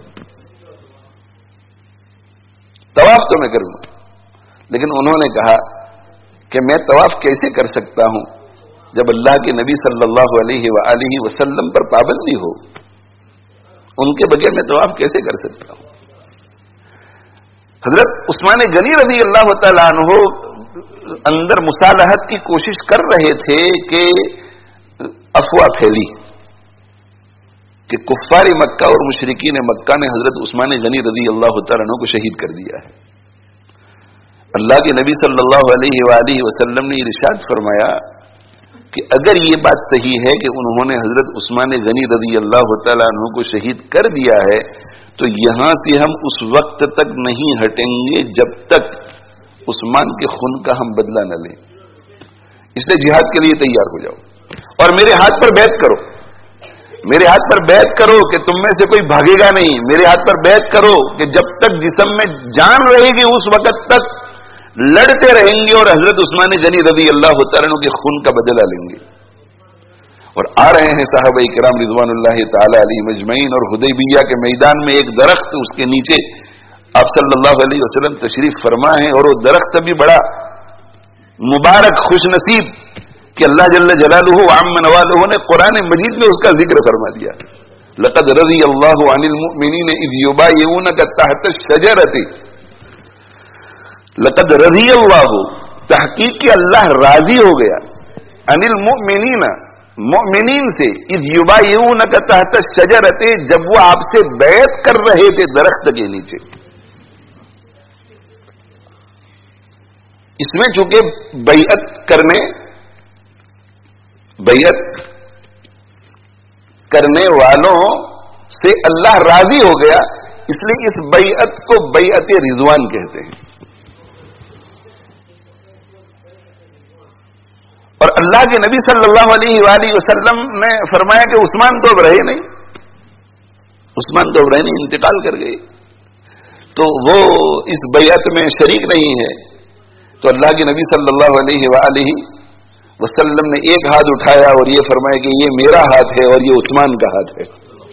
طواف تو میں کر لوں. لیکن انہوں نے کہا کہ میں طواف کیسے کر سکتا ہوں جب اللہ کے نبی صلی اللہ علیہ وآلہ وسلم پر پابندی ہو، ان کے بغیر میں طواف کیسے کر سکتا ہوں. حضرت عثمان غنی رضی اللہ تعالیٰ عنہ اندر مصالحت کی کوشش کر رہے تھے کہ افواہ پھیلی کہ کفار مکہ اور مشرکین مکہ نے حضرت عثمان غنی رضی اللہ تعالیٰ عنہ کو شہید کر دیا ہے. اللہ کے نبی صلی اللہ علیہ وآلہ وسلم نے ارشاد فرمایا کہ اگر یہ بات صحیح ہے کہ انہوں نے حضرت عثمان غنی رضی اللہ تعالیٰ عنہ کو شہید کر دیا ہے تو یہاں سے ہم اس وقت تک نہیں ہٹیں گے جب تک عثمان کے خون کا ہم بدلہ نہ لیں. اس لیے جہاد کے لیے تیار ہو جاؤ اور میرے ہاتھ پر بیعت کرو، میرے ہاتھ پر بیعت کرو کہ تم میں سے کوئی بھاگے گا نہیں، میرے ہاتھ پر بیعت کرو کہ جب تک جسم میں جان رہے گی اس وقت تک لڑتے رہیں گے اور حضرت عثمان غنی رضی اللہ تعالیٰ عنہ کے خون کا بدلہ لیں گے. اور آ رہے ہیں صحابہ کرام رضوان اللہ تعالی علیہم اجمعین، اور حدیبیہ کے میدان میں ایک درخت، اس کے نیچے آپ صلی اللہ علیہ وسلم تشریف فرما ہیں، اور وہ درخت بھی بڑا مبارک خوش نصیب کہ اللہ جل جلالہ وعم نوالہ نے قرآن مجید میں اس کا ذکر فرما دیا. لقد رضی اللہ عن المؤمنین اذ یبایعونک تحت الشجرۃ، لقد رضی اللہ، تحقیق کہ اللہ راضی ہو گیا، عن المؤمنین، مؤمنین سے، اذ یبایعونک تحت الشجرۃ، جب وہ آپ سے بیعت کر رہے تھے درخت کے نیچے. اس میں چونکہ بیعت کرنے والوں سے اللہ راضی ہو گیا، اس لیے اس بیعت کو بیعت رضوان کہتے ہیں. اور اللہ کے نبی صلی اللہ علیہ وآلہ وسلم نے فرمایا کہ عثمان تو اب رہے نہیں، عثمان تو اب رہے نہیں، انتقال کر گئے، تو وہ اس بیعت میں شریک نہیں ہے. تو اللہ کے نبی صلی اللہ علیہ وآلہ وسلم نے ایک ہاتھ اٹھایا اور یہ فرمایا کہ یہ میرا ہاتھ ہے اور یہ عثمان کا ہاتھ ہے.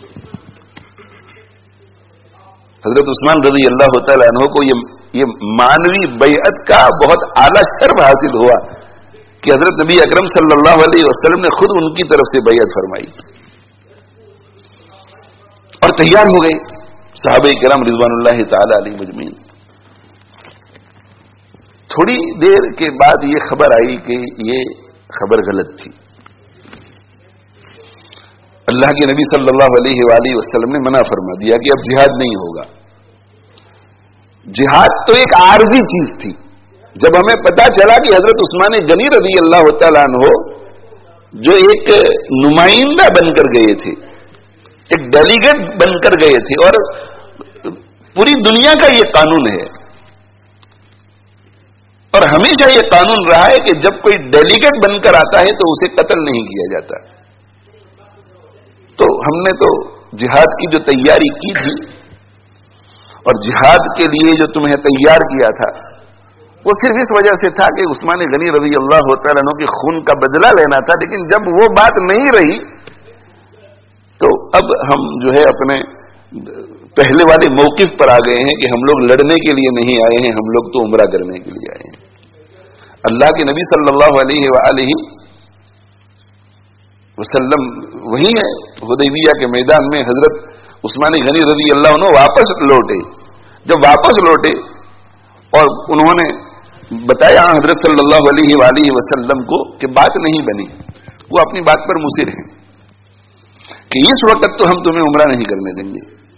حضرت عثمان رضی اللہ تعالیٰ عنہ کو یہ مانوی بیعت کا بہت اعلیٰ شرف حاصل ہوا کہ حضرت نبی اکرم صلی اللہ علیہ وسلم نے خود ان کی طرف سے بیعت فرمائی اور تیار ہو گئے صحابہ کرام رضوان اللہ تعالی علیہ مجمعین. تھوڑی دیر کے بعد یہ خبر آئی کہ یہ خبر غلط تھی. اللہ کے नबी सल्लल्लाहु अलैहि वआलिहि वसल्लम ने मना फरमा दिया कि अब जिहाद नहीं होगा। जिहाद तो एक आर्जी चीज थी। जब हमें पता चला कि हजरत उस्मान गनी रज़ी अल्लाह तआला अन्हु जो एक नुमाइंदा बनकर गए थे, एक डेलीगेट बनकर गए थे, और पूरी दुनिया का ये कानून है और हमेशा ये कानून रहा है कि जब कोई डेलीगेट बनकर आता है तो उसे कत्ल नहीं किया जाता। तो हमने तो जिहाद की जो तैयारी की थी और जिहाद के लिए जो तुम्हें तैयार किया था वो सिर्फ इस वजह से था कि उस्मान गनी रज़ी अल्लाह तआला अन्हु के खून का बदला लेना था। लेकिन जब वो बात नहीं रही तो अब हम जो है अपने पहले वाले मौकिफ पर आ गए हैं कि हम लोग लड़ने के लिए नहीं आए हैं, हम लोग तो उम्रा करने के लिए आए हैं। अल्लाह के नबी सल्लल्लाहु अलैहि वसल्लम वही है, हुदैबिया के मैदान में हजरत उस्मान गनी रज़ी अल्लाह अन्हु वापस लौटे। जब वापस लौटे और उन्होंने बताया हजरत सल्लल्लाहु अलैहि वसल्लम को कि बात नहीं बनी, वो अपनी बात पर मुसिर हैं कि इस वक्त तो हम तुम्हें उम्रा नहीं करने देंगे।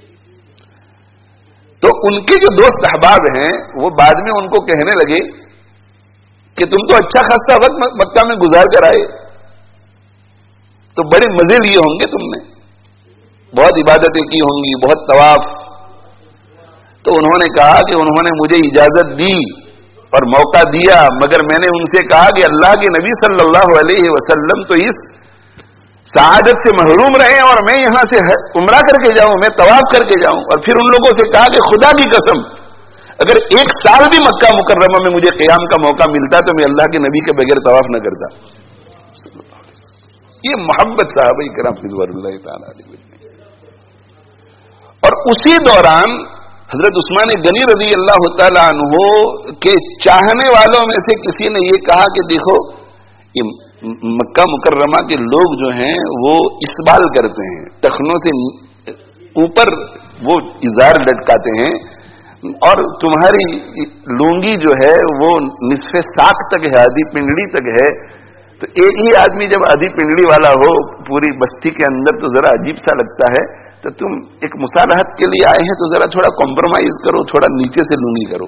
तो उनके जो दोस्त अहबाब हैं वो बाद में उनको कहने लगे कि तुम तो अच्छा खासा वक्त मक्का में गुजार कर आए, तो बड़े मजे लिए होंगे तुमने, बहुत इबादतें की होंगी, बहुत तवाफ। तो उन्होंने कहा कि उन्होंने मुझे इजाजत दी और मौका दिया, मगर मैंने उनसे कहा कि अल्लाह के नबी सल्लल्लाहु अलैहि वसल्लम तो इस सआदत से महरूम रहे और मैं यहां से उम्रा करके जाऊं, मैं तवाफ करके जाऊं। और फिर उन लोगों से कहा कि खुदा की कसम अगर एक साल भी मक्का मुकर्रमा में मुझे क़याम का मौका मिलता तो मैं अल्लाह के नबी के बगैर तवाफ न करता। ये मोहब्बत सहाबा किराम रिज़वानुल्लाह तआला अलैहिम। और उसी दौरान हजरत उस्मान गनी रज़ी अल्लाह तआला अन्हु के चाहने वालों में से किसी ने ये कहा कि देखो ये मक्का मुकर्रमा के लोग जो हैं वो इसबाल करते हैं, टखनों से ऊपर वो इजार लटकाते हैं और तुम्हारी लुंगी जो है वो निस्फे साख तक है, आधी पिंडली तक है। तो एक ही आदमी जब आधी पिंडली वाला हो पूरी बस्ती के अंदर तो जरा अजीब सा लगता है। तो तुम एक मुसालहत के लिए आए हैं तो जरा थोड़ा कॉम्प्रोमाइज करो, थोड़ा नीचे से लुंगी करो।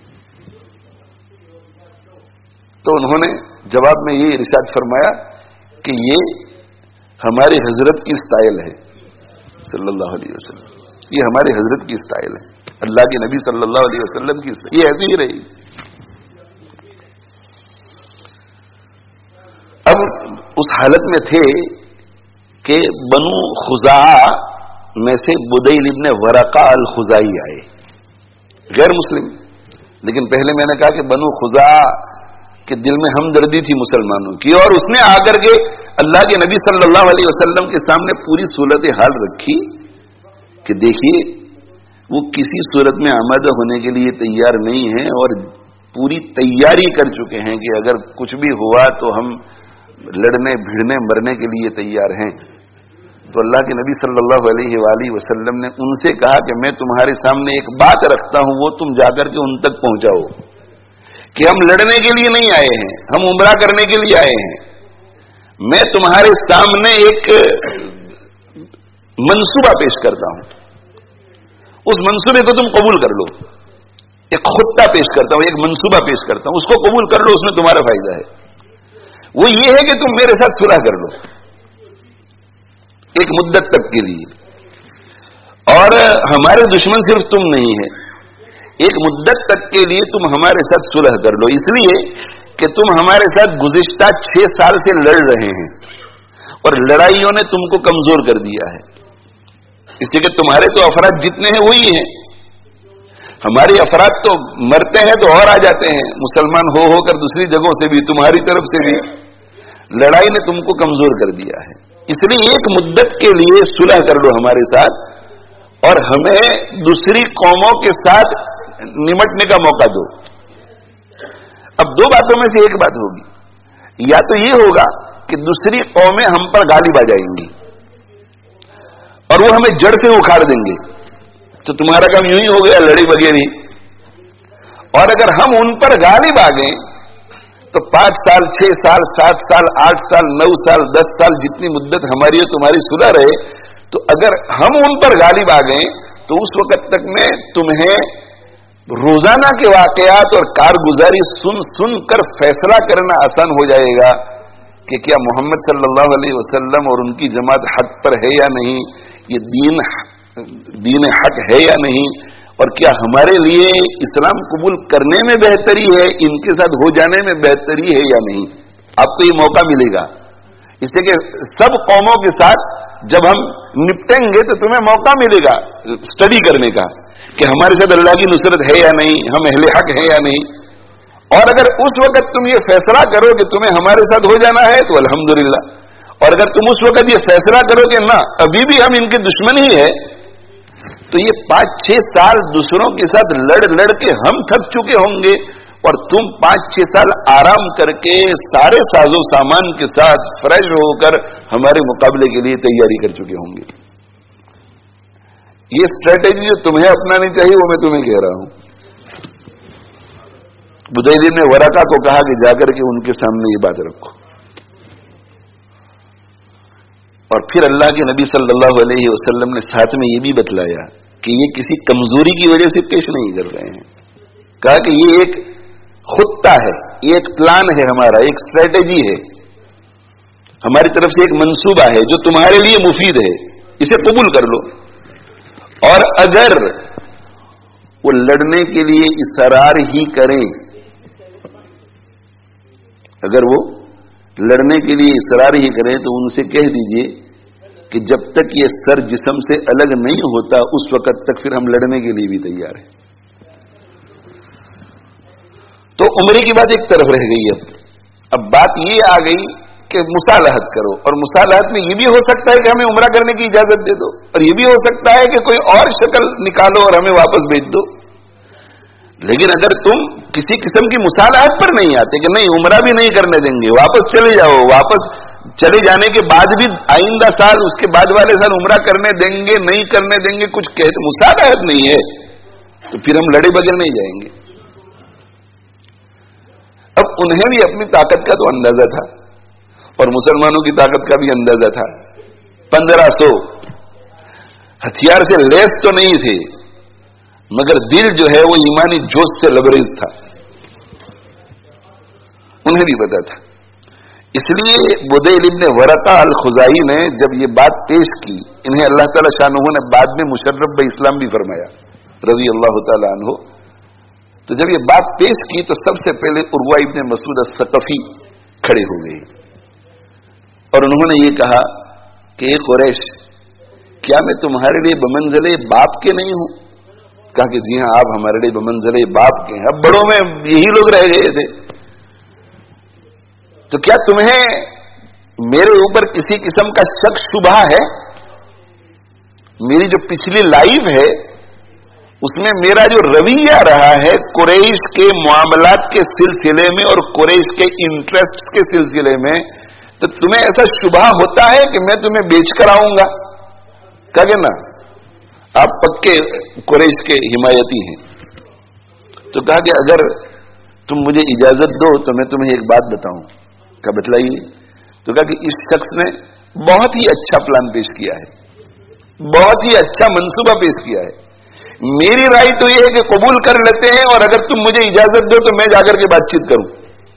तो उन्होंने जवाब में ये इरशाद फरमाया कि ये हमारे हजरत की स्टाइल है सल्लल्लाहु अलैहि वसल्लम, ये हमारे हजरत की स्टाइल है, अल्लाह के नबी सल्लल्लाहु अलैहि वसल्लम की स्टाइल, ये ऐसी ही रही। अब उस हालत में थे कि बनु खुजा में से बुदैल इब्न वरका अल खुजाई आए, गैर मुस्लिम। लेकिन पहले मैंने कहा कि बनु खुजा के दिल में हमदर्दी थी मुसलमानों की, और उसने आकर के अल्लाह के नबी सल्लल्लाहु अलैहि वसल्लम के सामने पूरी सूरत हाल रखी कि देखिए वो किसी सूरत में आमादा होने के लिए तैयार नहीं है और पूरी तैयारी कर चुके हैं कि अगर कुछ भी हुआ तो हम लड़ने भिड़ने मरने के लिए तैयार हैं। तो अल्लाह के नबी सल्लल्लाहु अलैहि वसल्लम ने उनसे कहा कि मैं तुम्हारे सामने एक बात रखता हूं, वो तुम जाकर के उन तक पहुंचाओ कि हम लड़ने के लिए नहीं आए हैं, हम उम्रा करने के लिए आए हैं। मैं तुम्हारे सामने एक मंसूबा पेश करता हूं, उस मंसूबे को तुम कबूल कर लो। एक खुत्ता पेश करता हूं, एक मंसूबा पेश करता हूं, उसको कबूल कर लो, उसमें तुम्हारा फायदा है। वो ये है कि तुम मेरे साथ सुलह कर लो एक मुद्दत तक के लिए, और हमारे दुश्मन सिर्फ तुम नहीं है, एक मुद्दत तक के लिए तुम हमारे साथ सुलह कर लो, इसलिए कि तुम हमारे साथ गुज़िश्ता 6 साल से लड़ रहे हैं और लड़ाइयों ने तुमको कमजोर कर दिया है। इसलिए कि तुम्हारे तो अफराद जितने हैं वही हैं, हमारे अफराद तो मरते हैं तो और आ जाते हैं, मुसलमान हो होकर दूसरी जगहों से भी, तुम्हारी तरफ से भी लड़ाई ने तुमको कमजोर कर दिया है। इसलिए एक मुद्दत के लिए सुलह कर लो हमारे साथ और हमें दूसरी कौमों के साथ निमटने का मौका दो। अब दो बातों में से एक बात होगी, या तो ये होगा कि दूसरी कौमें हम पर गाली बजाएंगी और वो हमें जड़ से उखाड़ देंगे, तो तुम्हारा काम यूं ही हो गया लड़ी वगैरह। और अगर हम उन पर गालिब आ गए تو 5 سال 6 سال 7 سال 8 سال 9 سال 10 سال جتنی مدت ہماری اور تمہاری صلح رہے، تو اگر ہم ان پر غالب آ گئے تو اس وقت تک میں تمہیں روزانہ کے واقعات اور کارگزاری سن کر فیصلہ کرنا آسان ہو جائے گا کہ کیا محمد صلی اللہ علیہ وسلم اور ان کی جماعت حق پر ہے یا نہیں، یہ دین حق ہے یا نہیں، اور کیا ہمارے لیے اسلام قبول کرنے میں بہتری ہے، ان کے ساتھ ہو جانے میں بہتری ہے یا نہیں۔ آپ کو یہ موقع ملے گا، اس لیے کہ سب قوموں کے ساتھ جب ہم نپٹیں گے تو تمہیں موقع ملے گا اسٹڈی کرنے کا کہ ہمارے ساتھ اللہ کی نصرت ہے یا نہیں، ہم اہل حق ہیں یا نہیں۔ اور اگر اس وقت تم یہ فیصلہ کرو کہ تمہیں ہمارے ساتھ ہو جانا ہے تو الحمدللہ، اور اگر تم اس وقت یہ فیصلہ کرو کہ نہ ابھی بھی ہم ان کے دشمن ہی ہے، تو یہ 5-6 سال دوسروں کے ساتھ لڑ کے ہم تھک چکے ہوں گے، اور تم 5-6 سال آرام کر کے سارے ساز و سامان کے ساتھ فریش ہو کر ہمارے مقابلے کے لیے تیاری کر چکے ہوں گے۔ یہ اسٹریٹجی جو تمہیں اپنانی چاہیے وہ میں تمہیں کہہ رہا ہوں۔ بدیل نے ورقہ کو کہا کہ جا کر کے ان کے سامنے یہ بات رکھو، اور پھر اللہ کے نبی صلی اللہ علیہ وسلم نے ساتھ میں یہ بھی بتلایا کہ یہ کسی کمزوری کی وجہ سے پیش نہیں کر رہے ہیں، کہا کہ یہ ایک خطہ ہے، یہ ایک پلان ہے ہمارا، ایک اسٹریٹجی ہے، ہماری طرف سے ایک منصوبہ ہے جو تمہارے لیے مفید ہے، اسے قبول کر لو۔ اور اگر وہ لڑنے کے لیے اصرار ہی کریں، اگر وہ لڑنے کے لیے اصرار ہی کریں تو ان سے کہہ دیجئے کہ جب تک یہ سر جسم سے الگ نہیں ہوتا اس وقت تک پھر ہم لڑنے کے لیے بھی تیار ہیں۔ تو عمرے کی بات ایک طرف رہ گئی، اب بات یہ آ گئی کہ مصالحت کرو، اور مصالحت میں یہ بھی ہو سکتا ہے کہ ہمیں عمرہ کرنے کی اجازت دے دو، اور یہ بھی ہو سکتا ہے کہ کوئی اور شکل نکالو اور ہمیں واپس بھیج دو۔ لیکن اگر تم کسی قسم کی مصالحت پر نہیں آتے کہ نہیں عمرہ بھی نہیں کرنے دیں گے، واپس چلے جاؤ، واپس چلے جانے کے بعد بھی آئندہ سال اس کے بعد والے سال عمرہ کرنے دیں گے نہیں کرنے دیں گے، کچھ کہتے مصالحت نہیں ہے، تو پھر ہم لڑے بغیر نہیں جائیں گے۔ اب انہیں بھی اپنی طاقت کا تو اندازہ تھا اور مسلمانوں کی طاقت کا بھی اندازہ تھا۔ 1500 ہتھیار سے لیس تو نہیں تھے، مگر دل جو ہے وہ ایمانی جوش سے لبریز تھا، انہیں بھی پتا تھا۔ اس لیے بدیل ابن ورقہ الخزائی نے جب یہ بات پیش کی، انہیں اللہ تعالی شانہ نے بعد میں مشرف باسلام بھی فرمایا رضی اللہ تعالی عنہ، تو جب یہ بات پیش کی تو سب سے پہلے عروہ ابن مسعود الثقفی کھڑے ہو گئے اور انہوں نے یہ کہا کہ اے قریش، کیا میں تمہارے لیے بمنزلے باپ کے نہیں ہوں؟ کہا کہ جی ہاں، آپ ہمارے لیے بمنزلے باپ کے ہیں، اب بڑوں میں یہی لوگ رہ گئے تھے، تو کیا تمہیں میرے اوپر کسی قسم کا شک شبہ ہے؟ میری جو پچھلی لائف ہے اس میں میرا جو رویہ رہا ہے قریش کے معاملات کے سلسلے میں اور قریش کے انٹرسٹ کے سلسلے میں، تو تمہیں ایسا شبہ ہوتا ہے کہ میں تمہیں بیچ کر آؤں گا؟ کہا کہ نا، آپ پکے قریش کے حمایتی ہیں۔ تو کہا کہ اگر تم مجھے اجازت دو تو میں تمہیں ایک بات بتاؤں۔ کہا بتلائیے۔ تو کہا کہ اس شخص نے بہت ہی اچھا پلان پیش کیا ہے، بہت ہی اچھا منصوبہ پیش کیا ہے، میری رائے تو یہ ہے کہ قبول کر لیتے ہیں، اور اگر تم مجھے اجازت دو تو میں جا کر کے بات چیت کروں۔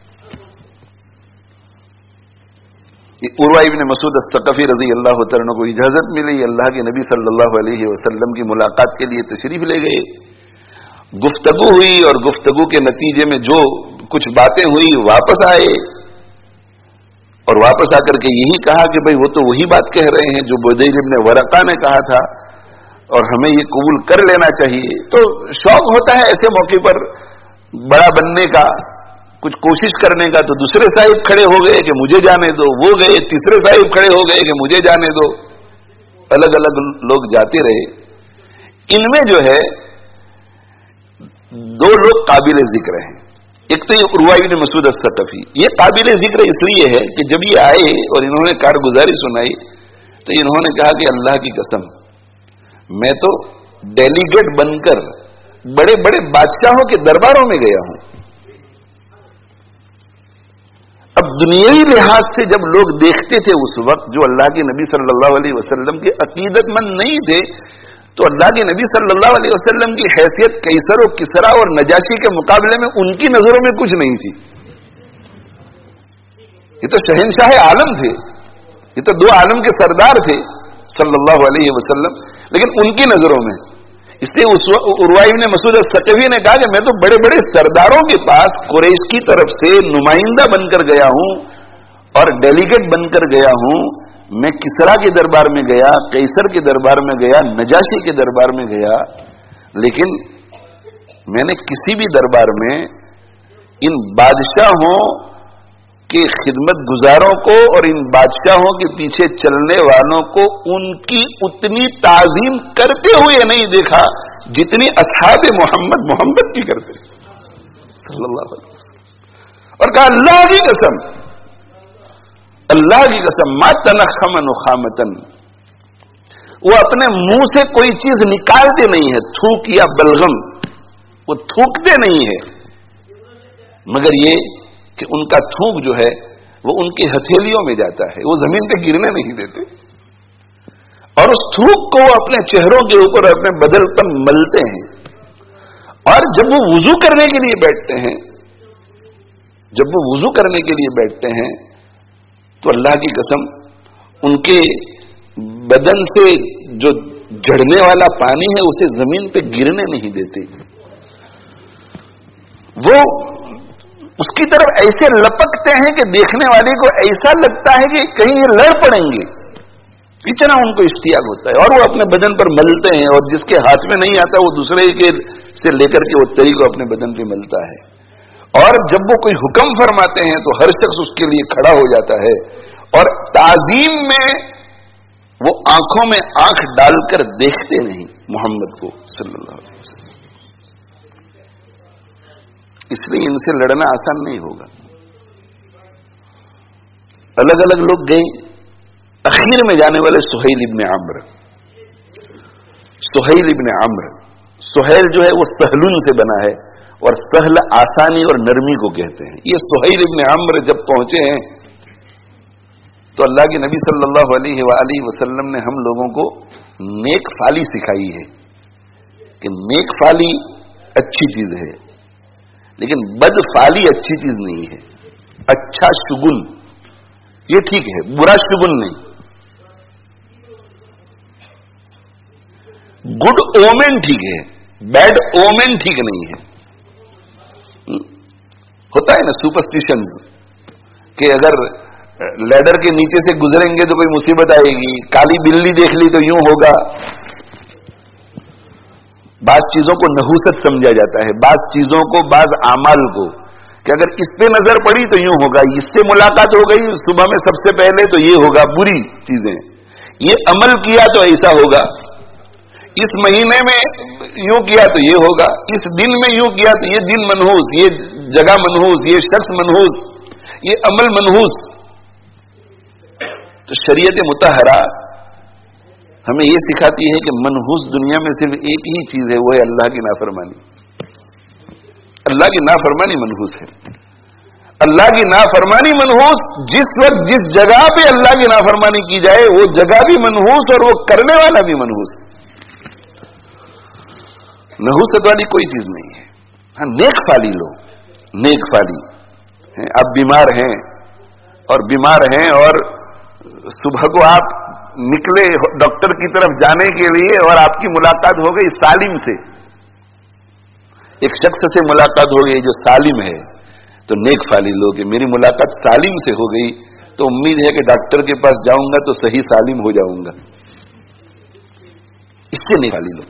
عروہ ابن مسعود الثقفی رضی اللہ تعالیٰ عنہ کو اجازت ملی، اللہ کے نبی صلی اللہ علیہ وسلم کی ملاقات کے لیے تشریف لے گئے، گفتگو ہوئی، اور گفتگو کے نتیجے میں جو کچھ باتیں ہوئی واپس آئے، اور واپس آ کر کے یہی کہا کہ بھئی وہ تو وہی بات کہہ رہے ہیں جو بدیل ابن ورقہ نے کہا تھا، اور ہمیں یہ قبول کر لینا چاہیے۔ تو شوق ہوتا ہے ایسے موقع پر بڑا بننے کا، کچھ کوشش کرنے کا، تو دوسرے صاحب کھڑے ہو گئے کہ مجھے جانے دو، وہ گئے، تیسرے صاحب کھڑے ہو گئے کہ مجھے جانے دو، الگ الگ لوگ جاتے رہے۔ ان میں جو ہے دو لوگ قابل ذکر ہیں، ایک تو یہ عروہ ابن مسعود الثقفی، یہ قابل ذکر اس لیے ہے کہ جب یہ آئے اور انہوں نے کارگزاری سنائی تو انہوں نے کہا کہ اللہ کی قسم، میں تو ڈیلیگیٹ بن کر بڑے بڑے بادشاہوں کے درباروں میں گیا ہوں، اب دنیاوی لحاظ سے جب لوگ دیکھتے تھے اس وقت جو اللہ کے نبی صلی اللہ علیہ وسلم کے عقیدت مند نہیں تھے، تو اللہ کے نبی صلی اللہ علیہ وسلم کی حیثیت قیصر و کسریٰ اور نجاشی کے مقابلے میں ان کی نظروں میں کچھ نہیں تھی. یہ تو شہنشاہ عالم تھے، یہ تو دو عالم کے سردار تھے صلی اللہ علیہ وسلم، لیکن ان کی نظروں میں. اس لیے عروہ ابن مسعود الثقفی نے کہا کہ میں تو بڑے بڑے سرداروں کے پاس قریش کی طرف سے نمائندہ بن کر گیا ہوں اور ڈیلیگیٹ بن کر گیا ہوں. میں کسریٰ کے دربار میں گیا، قیصر کے دربار میں گیا، نجاشی کے دربار میں گیا، لیکن میں نے کسی بھی دربار میں ان بادشاہوں کے خدمت گزاروں کو اور ان بادشاہوں کے پیچھے چلنے والوں کو ان کی اتنی تعظیم کرتے ہوئے نہیں دیکھا جتنی اصحاب محمد کی کرتے صلی اللہ علیہ وسلم. اور کہا اللہ کی قسم ما تنخم نخامتن، وہ اپنے منہ سے کوئی چیز نکالتے نہیں ہے، تھوک یا بلغم، وہ تھوکتے نہیں ہے، مگر یہ کہ ان کا تھوک جو ہے وہ ان کی ہتھیلیوں میں جاتا ہے، وہ زمین پہ گرنے نہیں دیتے، اور اس تھوک کو وہ اپنے چہروں کے اوپر اپنے بدن پر ملتے ہیں. اور جب وہ وضو کرنے کے لیے بیٹھتے ہیں، جب وہ وضو کرنے کے لیے بیٹھتے ہیں تو اللہ کی قسم ان کے بدن سے جو جھڑنے والا پانی ہے اسے زمین پہ گرنے نہیں دیتے. وہ اس کی طرف ایسے لپکتے ہیں کہ دیکھنے والے کو ایسا لگتا ہے کہ کہیں یہ لڑ پڑیں گے، اتنا ان کو اشتیاق ہوتا ہے. اور وہ اپنے بدن پر ملتے ہیں، اور جس کے ہاتھ میں نہیں آتا وہ دوسرے کے سے لے کر کے وہ تری کو اپنے بدن پہ ملتا ہے. اور جب وہ کوئی حکم فرماتے ہیں تو ہر شخص اس کے لیے کھڑا ہو جاتا ہے، اور تعظیم میں وہ آنکھوں میں آنکھ ڈال کر دیکھتے نہیں محمد کو صلی اللہ علیہ وسلم. اس لیے ان سے لڑنا آسان نہیں ہوگا. الگ الگ لوگ گئے، اخیر میں جانے والے سہیل ابن عمرو. سہیل ابن عمرو، سہیل جو ہے وہ سہلن سے بنا ہے، اور سہل آسانی اور نرمی کو کہتے ہیں. یہ سہیل ابن عمرو جب پہنچے ہیں تو اللہ کے نبی صلی اللہ علیہ وآلہ وسلم نے ہم لوگوں کو نیک فالی سکھائی ہے کہ نیک فالی اچھی چیز ہے، لیکن بد فالی اچھی چیز نہیں ہے. اچھا شگن یہ ٹھیک ہے، برا شگن نہیں. گڈ اومن ٹھیک ہے، بیڈ اومن ٹھیک نہیں ہے. ہوتا ہے نا سپرسٹیشن کہ اگر لیڈر کے نیچے سے گزریں گے تو کوئی مصیبت آئے گی، کالی بلی دیکھ لی تو یوں ہوگا. بعض چیزوں کو نحوست سمجھا جاتا ہے، بعض چیزوں کو، بعض اعمال کو، کہ اگر اس پہ نظر پڑی تو یوں ہوگا، اس سے ملاقات ہو گئی صبح میں سب سے پہلے تو یہ ہوگا. بری چیزیں، یہ عمل کیا تو ایسا ہوگا، اس مہینے میں یوں کیا تو یہ ہوگا، اس دن میں یوں کیا تو یہ دن منحوس، یہ جگہ منحوس، یہ شخص منحوس، یہ عمل منحوس. تو شریعت مطہرہ ہمیں یہ سکھاتی ہے کہ منحوس دنیا میں صرف ایک ہی چیز ہے، وہ ہے اللہ کی نافرمانی. اللہ کی نافرمانی منحوس ہے. اللہ کی نافرمانی منحوس، جس وقت جس جگہ پہ اللہ کی نافرمانی کی جائے وہ جگہ بھی منحوس اور وہ کرنے والا بھی منحوس. نحوست والی کوئی چیز نہیں ہے. ہاں نیک فالی لوگ، نیک فالی ہیں. آپ بیمار ہیں اور صبح کو آپ نکلے ڈاکٹر کی طرف جانے کے لیے اور آپ کی ملاقات ہو گئی سالم سے، ایک شخص سے ملاقات ہو گئی جو سالم ہے، تو نیک فالی لوگ کہ میری ملاقات سالم سے ہو گئی تو امید ہے کہ ڈاکٹر کے پاس جاؤں گا تو صحیح سالم ہو جاؤں گا. اس سے نیک فالی لوگ،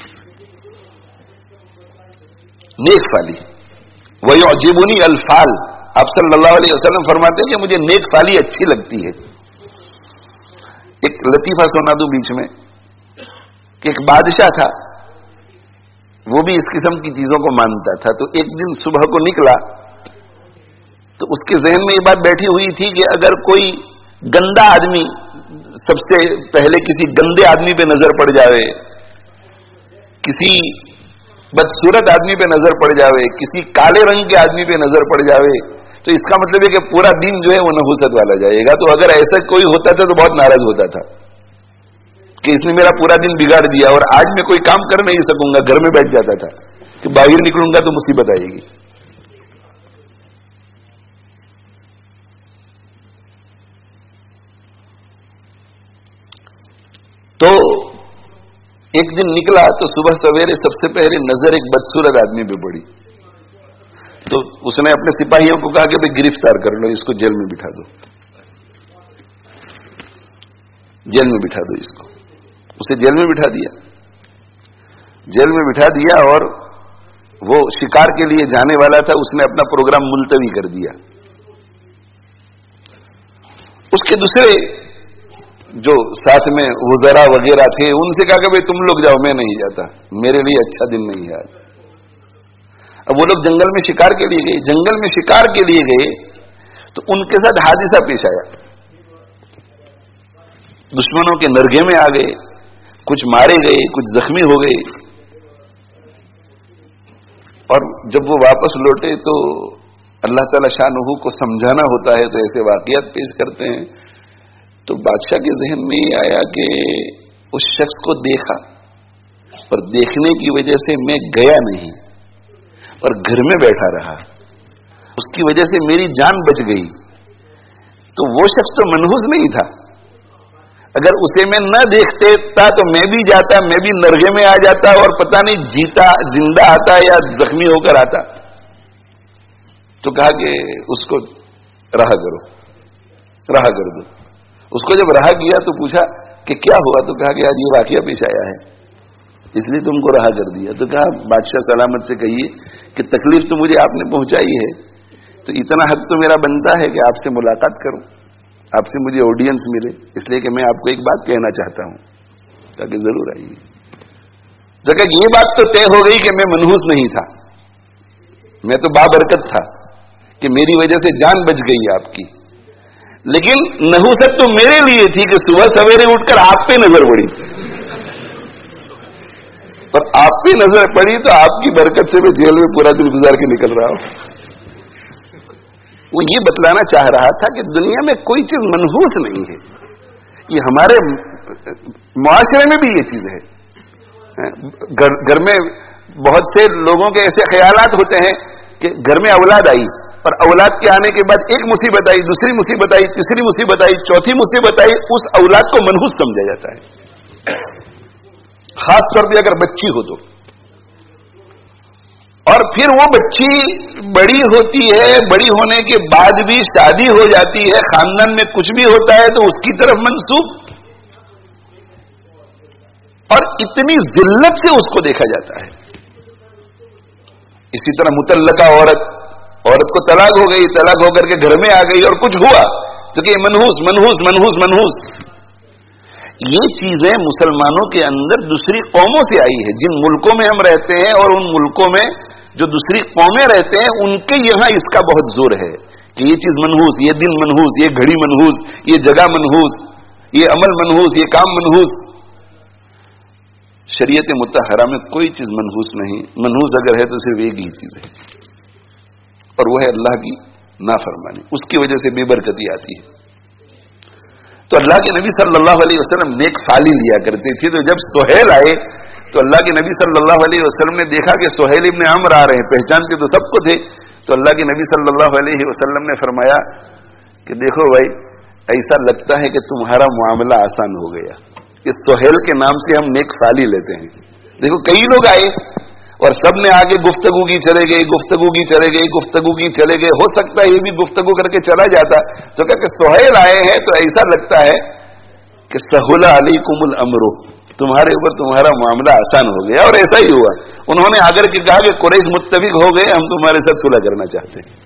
نیک فالی. وَيُعْجِبُنِي الْفَالِ، آپ صلی اللہ علیہ وسلم فرماتے ہیں کہ مجھے نیک فالی اچھی لگتی ہے. ایک لطیفہ سنا دوں بیچ میں کہ ایک بادشاہ تھا، وہ بھی اس قسم کی چیزوں کو مانتا تھا. تو ایک دن صبح کو نکلا تو اس کے ذہن میں یہ بات بیٹھی ہوئی تھی کہ اگر کوئی گندا آدمی، سب سے پہلے کسی گندے آدمی پہ نظر پڑ جاوے، کسی بدصورت آدمی پہ نظر پڑ جاوے، کسی کالے رنگ کے آدمی پہ نظر پڑ جاوے، تو اس کا مطلب ہے کہ پورا دن جو ہے وہ نحوست والا جائے گا. تو اگر ایسا کوئی ہوتا تھا تو بہت ناراض ہوتا تھا کہ اس نے میرا پورا دن بگاڑ دیا, اور آج میں کوئی کام کر نہیں سکوں گا, گھر میں بیٹھ جاتا تھا کہ باہر نکلوں گا تو مصیبت آئے گی. تو ایک دن نکلا تو صبح سویرے سب سے پہلے نظر ایک بدصورت آدمی پہ پڑی. تو اس نے اپنے سپاہیوں کو کہا کہ بھائی گرفتار کر لو, اس کو جیل میں بٹھا دو, جیل میں بٹھا دو اس کو. اسے جیل میں بٹھا دیا, جیل میں بٹھا دیا, اور وہ شکار کے لیے جانے والا تھا, اس نے اپنا پروگرام ملتوی کر دیا. اس کے دوسرے جو ساتھ میں وزراء وغیرہ تھے ان سے کہا کہ بھائی تم لوگ جاؤ, میں نہیں جاتا, میرے لیے اچھا دن نہیں ہے آج. اب وہ لوگ جنگل میں شکار کے لیے گئے. جنگل میں شکار کے لیے گئے تو ان کے ساتھ حادثہ پیش آیا. دشمنوں کے نرگے میں آ گئے, کچھ مارے گئے, کچھ زخمی ہو گئے. اور جب وہ واپس لوٹے تو اللہ تعالی شانہ کو سمجھانا ہوتا ہے تو ایسے واقعات پیش کرتے ہیں. تو بادشاہ کے ذہن میں یہ آیا کہ اس شخص کو دیکھا, اور دیکھنے کی وجہ سے میں گیا نہیں اور گھر میں بیٹھا رہا, اس کی وجہ سے میری جان بچ گئی. تو وہ شخص تو منحوس نہیں تھا. اگر اسے میں نہ دیکھتے تھا تو میں بھی جاتا, میں بھی نرغے میں آ جاتا, اور پتہ نہیں جیتا زندہ آتا یا زخمی ہو کر آتا. تو کہا کہ اس کو رہا کرو, رہا کر دو. اس کو جب رہا کیا تو پوچھا کہ کیا ہوا, تو کہا کہ آج یہ واقعہ پیش آیا ہے اس لیے تم کو رہا کر دیا. تو کہا بادشاہ سلامت سے کہیے کہ تکلیف تو مجھے آپ نے پہنچائی ہے, تو اتنا حق تو میرا بنتا ہے کہ آپ سے ملاقات کروں, آپ سے مجھے آڈینس ملے, اس لیے کہ میں آپ کو ایک بات کہنا چاہتا ہوں. کہا کہ ضرور آئیے. تو کہ یہ بات تو طے ہو گئی کہ میں منحوس نہیں تھا, میں تو بابرکت تھا کہ میری وجہ سے جان بچ گئی آپ کی. لیکن نحوست تو میرے لیے تھی کہ صبح سویرے اٹھ کر آپ پہ نظر پڑی, اور آپ پہ نظر پڑی تو آپ کی برکت سے میں جیل میں پورا دن گزار کے نکل رہا ہوں. وہ یہ بتلانا چاہ رہا تھا کہ دنیا میں کوئی چیز منحوس نہیں ہے. یہ ہمارے معاشرے میں بھی یہ چیز ہے. گھر میں بہت سے لوگوں کے ایسے خیالات ہوتے ہیں کہ گھر میں اولاد آئی, اور اولاد کے آنے کے بعد ایک مصیبت آئی, دوسری مصیبت آئی, تیسری مصیبت آئی, چوتھی مصیبت آئی, اس اولاد کو منحوس سمجھا جاتا ہے, خاص طور پہ اگر بچی ہو تو. اور پھر وہ بچی بڑی ہوتی ہے, بڑی ہونے کے بعد بھی شادی ہو جاتی ہے, خاندان میں کچھ بھی ہوتا ہے تو اس کی طرف منسوب, اور اتنی ذلت سے اس کو دیکھا جاتا ہے. اسی طرح مطلقہ عورت کو طلاق ہو گئی, طلاق ہو کر کے گھر میں آ گئی اور کچھ ہوا تو کہ منحوس منحوس منحوس منحوس. یہ چیزیں مسلمانوں کے اندر دوسری قوموں سے آئی ہے. جن ملکوں میں ہم رہتے ہیں اور ان ملکوں میں جو دوسری قومیں رہتے ہیں ان کے یہاں اس کا بہت زور ہے کہ یہ چیز منحوس, یہ دن منحوس, یہ گھڑی منحوس, یہ جگہ منحوس, یہ عمل منحوس, یہ کام منحوس. شریعت مطہرہ میں کوئی چیز منحوس نہیں. منحوس اگر ہے تو صرف ایک ہی چیز ہے, اور وہ ہے اللہ کی نافرمانی. اس کی وجہ سے بے برکتی آتی ہے. تو اللہ کے نبی صلی اللہ علیہ وسلم نیک فالی لیا کرتے تھے. تو جب سہیل آئے تو اللہ کے نبی صلی اللہ علیہ وسلم نے دیکھا کہ سہیل ابن عمرو آ رہے ہیں, پہچانتے تو سب کو تھے. تو اللہ کے نبی صلی اللہ علیہ وسلم نے فرمایا کہ دیکھو بھائی, ایسا لگتا ہے کہ تمہارا معاملہ آسان ہو گیا. اس سہیل کے نام سے ہم نیک فالی لیتے ہیں. دیکھو کئی لوگ آئے اور سب نے آگے گفتگو کی چلے گئے, گفتگو کی چلے گئے, گفتگو کی چلے گئے. ہو سکتا ہے یہ بھی گفتگو کر کے چلا جاتا. تو کہ سہیل آئے ہیں تو ایسا لگتا ہے کہ سہل علیکم الامر, تمہارے اوپر تمہارا معاملہ آسان ہو گیا. اور ایسا ہی ہوا. انہوں نے آگر کے کہا کہ قریش متفق ہو گئے, ہم تمہارے ساتھ صلح کرنا چاہتے ہیں.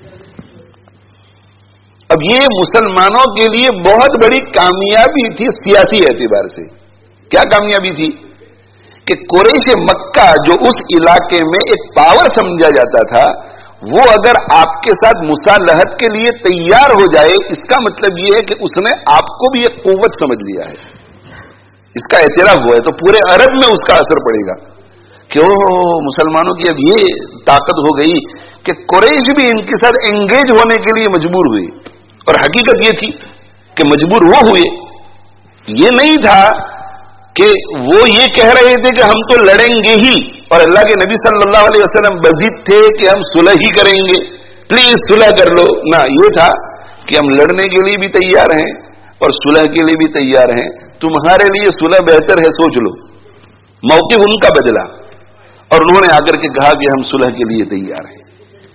اب یہ مسلمانوں کے لیے بہت بڑی کامیابی تھی سیاسی اعتبار سے. کیا کامیابی تھی کہ قریش مکہ جو اس علاقے میں ایک پاور سمجھا جاتا تھا, وہ اگر آپ کے ساتھ مصالحت کے لیے تیار ہو جائے, اس کا مطلب یہ ہے کہ اس نے آپ کو بھی ایک قوت سمجھ لیا ہے, اس کا اعتراف ہوا ہے. تو پورے عرب میں اس کا اثر پڑے گا کہ مسلمانوں کی اب یہ طاقت ہو گئی کہ قریش بھی ان کے ساتھ انگیج ہونے کے لیے مجبور ہوئے. اور حقیقت یہ تھی کہ مجبور وہ ہوئے، یہ نہیں تھا کہ وہ یہ کہہ رہے تھے کہ ہم تو لڑیں گے ہی، اور اللہ کے نبی صلی اللہ علیہ وسلم بضد تھے کہ ہم صلح ہی کریں گے، پلیز صلح کر لو. نہ، یہ تھا کہ ہم لڑنے کے لیے بھی تیار ہیں اور صلح کے لیے بھی تیار ہیں، تمہارے لیے صلح بہتر ہے، سوچ لو. موقف ان کا بدلا اور انہوں نے آ کر کے کہا کہ ہم صلح کے لیے تیار ہیں.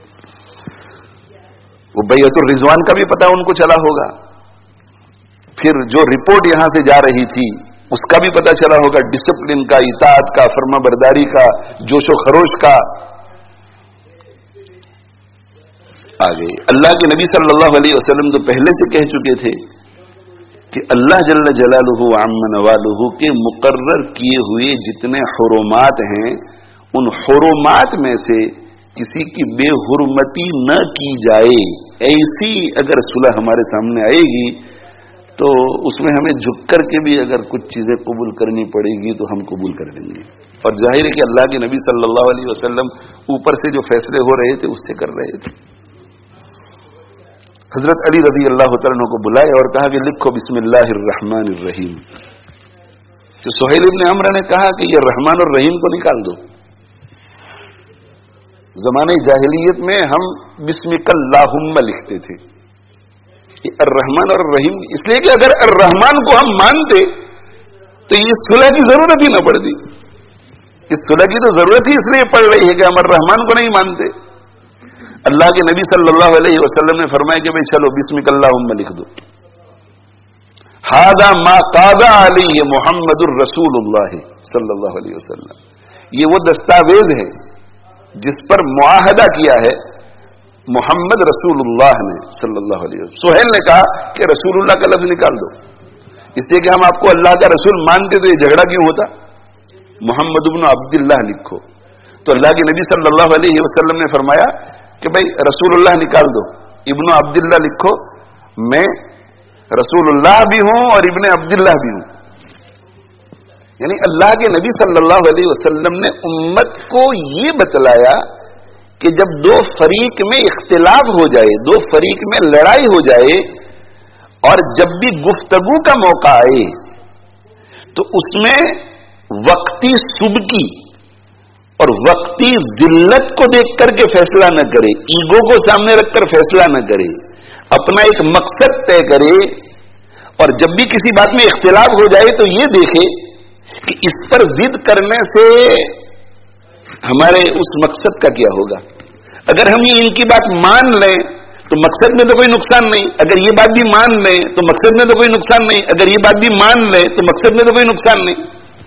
وہ بیعت الرضوان کا بھی پتہ ان کو چلا ہوگا، پھر جو رپورٹ یہاں سے جا رہی تھی اس کا بھی پتہ چلا ہوگا، ڈسپلن کا، اطاعت کا، فرما برداری کا، جوش و خروش کا. آگے اللہ کے نبی صلی اللہ علیہ وسلم تو پہلے سے کہہ چکے تھے کہ اللہ جل جلالہ وعم نوالہ کے مقرر کیے ہوئے جتنے حرمات ہیں، ان حرمات میں سے کسی کی بے حرمتی نہ کی جائے. ایسی اگر صلح ہمارے سامنے آئے گی تو اس میں ہمیں جھک کر کے بھی اگر کچھ چیزیں قبول کرنی پڑے گی تو ہم قبول کر لیں گے. اور ظاہر ہے کہ اللہ کے نبی صلی اللہ علیہ وسلم اوپر سے جو فیصلے ہو رہے تھے اس سے کر رہے تھے. حضرت علی رضی اللہ تعالیٰ عنہ کو بلائے اور کہا کہ لکھو بسم اللہ الرحمن الرحیم. تو سہیل ابن عمرو نے کہا کہ یہ رحمان اور رحیم کو نکال دو. زمانے جاہلیت میں ہم بسمک اللہم لکھتے تھے، یہ الرحمن اور الرحیم، اس لیے کہ اگر الرحمن کو ہم مانتے تو یہ صلح کی ضرورت ہی نہ پڑتی. اس صلح کی تو ضرورت ہی اس لیے پڑ رہی ہے کہ ہم الرحمن کو نہیں مانتے. اللہ کے نبی صلی اللہ علیہ وسلم نے فرمایا کہ بھئی چلو بسمک اللہم لکھ دو. ھذا ما قاضى علیہ محمد الرسول اللہ صلی اللہ علیہ وسلم، یہ وہ دستاویز ہے جس پر معاہدہ کیا ہے محمد رسول اللہ نے صلی اللہ علیہ وسلم. سہیل نے کہا کہ رسول اللہ کا لفظ نکال دو، اس لیے کہ ہم آپ کو اللہ کا رسول مانتے تو یہ جھگڑا کیوں ہوتا. محمد ابن عبداللہ لکھو. تو اللہ کے نبی صلی اللہ علیہ وسلم نے فرمایا کہ بھائی رسول اللہ نکال دو، ابن عبداللہ لکھو. میں رسول اللہ بھی ہوں اور ابن عبداللہ بھی ہوں. یعنی اللہ کے نبی صلی اللہ علیہ وسلم نے امت کو یہ بتلایا کہ جب دو فریق میں اختلاف ہو جائے، دو فریق میں لڑائی ہو جائے، اور جب بھی گفتگو کا موقع آئے تو اس میں وقتی سبکی اور وقتی ذلت کو دیکھ کر کے فیصلہ نہ کرے، ایگو کو سامنے رکھ کر فیصلہ نہ کرے، اپنا ایک مقصد طے کرے. اور جب بھی کسی بات میں اختلاف ہو جائے تو یہ دیکھے کہ اس پر ضد کرنے سے ہمارے اس مقصد کا کیا ہوگا. اگر ہم یہ ان کی بات مان لیں تو مقصد میں تو کوئی نقصان نہیں، اگر یہ بات بھی مان لیں تو مقصد میں تو کوئی نقصان نہیں، اگر یہ بات بھی مان لیں تو مقصد میں تو کوئی نقصان نہیں.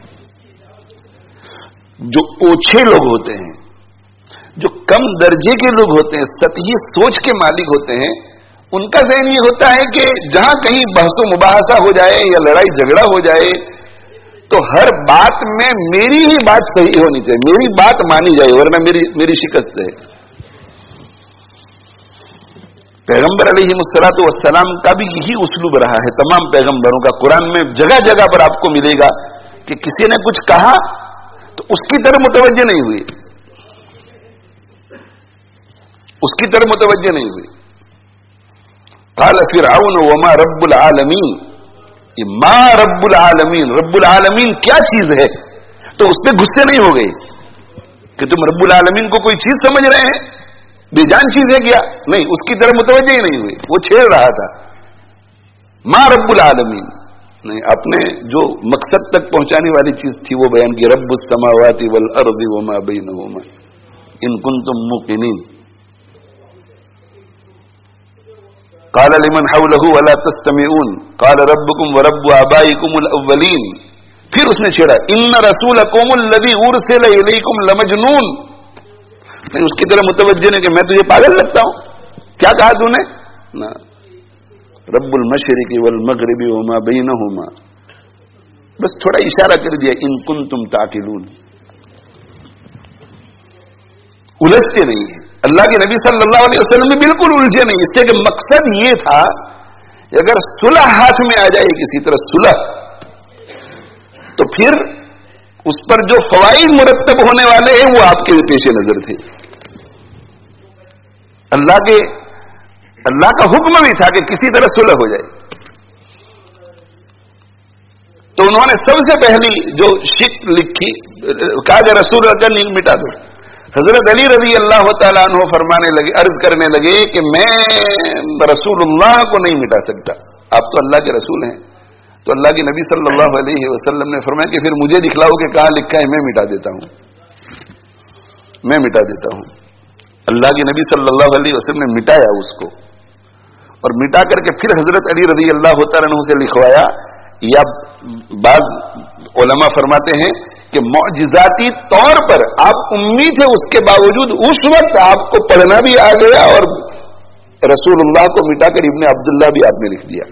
جو اوچھے لوگ ہوتے ہیں، جو کم درجے کے لوگ ہوتے ہیں، سطحی سوچ کے مالک ہوتے ہیں، ان کا ذہن یہ ہوتا ہے کہ جہاں کہیں بحث و مباحثہ ہو جائے یا لڑائی جھگڑا ہو جائے تو ہر بات میں میری ہی بات صحیح ہونی چاہیے، میری بات مانی جائے، ورنہ میری شکست ہے. پیغمبر علیہ الصلوۃ والسلام کا بھی یہی اسلوب رہا ہے، تمام پیغمبروں کا. قرآن میں جگہ جگہ پر آپ کو ملے گا کہ کسی نے کچھ کہا تو اس کی طرف متوجہ نہیں ہوئی، اس کی طرف متوجہ نہیں ہوئی. قال فرعون وما رب العالمین، ما رب العالمین، رب العالمین کیا چیز ہے؟ تو اس پہ غصے نہیں ہو گئے کہ تم رب العالمین کو کوئی چیز سمجھ رہے ہیں، بے جان چیز ہے کیا؟ نہیں، اس کی طرف متوجہ ہی نہیں ہوئے، وہ چھیڑ رہا تھا. ما رب العالمین نہیں، اپنے جو مقصد تک پہنچانے والی چیز تھی وہ بیان کی. رب السماوات والارض وما بینہما ان کنتم موقنین. قال لمن حوله ولا تستمعون قال ربكم ورب آبائكم الاولين. پھر اس نے چھیڑا ان رسولکم الذی ارسل الیکم لمجنون. نہیں، اس کی طرح متوجہ نہیں کہ میں تجھے پاگل لگتا ہوں. کیا کہا تو نے؟ رب المشرق والمغرب وما بینہما، بس تھوڑا اشارہ کر دیا ان کنتم تعقلون. الجھتے نہیں ہیں. اللہ کے نبی صلی اللہ علیہ وسلم بھی بالکل الجھے نہیں، اس لیے کہ مقصد یہ تھا کہ اگر صلح ہاتھ میں آ جائے کسی طرح صلح، تو پھر उस पर जो फवाइद मुरत्तब होने वाले हैं वो आपके पेश नजर थे। अल्लाह का हुक्म भी था कि किसी तरह सुलह हो जाए। तो उन्होंने सबसे पहली जो शिक लिखी, कहा कि रसूल अगर नहीं मिटा दो। हजरत अली रज़ी अल्लाह तआला अन्हु फरमाने लगे, अर्ज करने लगे कि मैं रसूलुल्लाह को नहीं मिटा सकता, आप तो अल्लाह के रसूल हैं। तो अल्लाह के नबी सल्लल्लाहु अलैहि वसल्लम ने फरमाया कि फिर मुझे दिखलाओ कि कहां लिखा है, मैं मिटा देता हूं, मैं मिटा देता हूं। अल्लाह के नबी सल्लल्लाहु अलैहि वसल्लम ने मिटाया उसको, और मिटा करके फिर हजरत अली रज़ी अल्लाह तआला अन्हु से लिखवाया। या बाज़ उलमा फरमाते हैं कि मौजिज़ाती तौर पर आप उम्मी थे, उसके बावजूद उस वक्त आपको पढ़ना भी आ गया और रसूलुल्लाह को मिटाकर इब्ने अब्दुल्लाह भी आपने लिख दिया।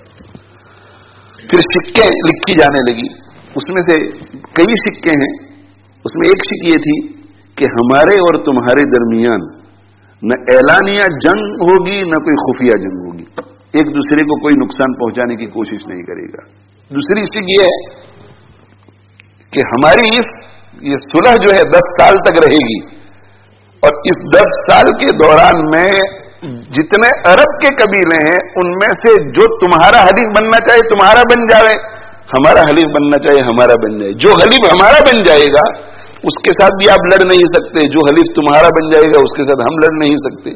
फिर सिक्के लिखी जाने लगी, उसमें से कई सिक्के हैं। उसमें एक सिक्की ये थी कि हमारे और तुम्हारे दरमियान न एलानिया जंग होगी न कोई खुफिया जंग होगी, एक दूसरे को कोई नुकसान पहुंचाने की कोशिश नहीं करेगा। दूसरी सिक्की ये है कि हमारी ये सुलह जो है 10 साल तक रहेगी, और इस 10 साल के दौरान में जितने अरब के कबीले हैं उनमें से जो तुम्हारा हलीफ बनना चाहे तुम्हारा बन जाए, हमारा हलीफ बनना चाहे हमारा बन जाए। जो हलीफ हमारा बन जाएगा उसके साथ भी आप लड़ नहीं सकते, जो हलीफ तुम्हारा बन जाएगा उसके साथ हम लड़ नहीं सकते,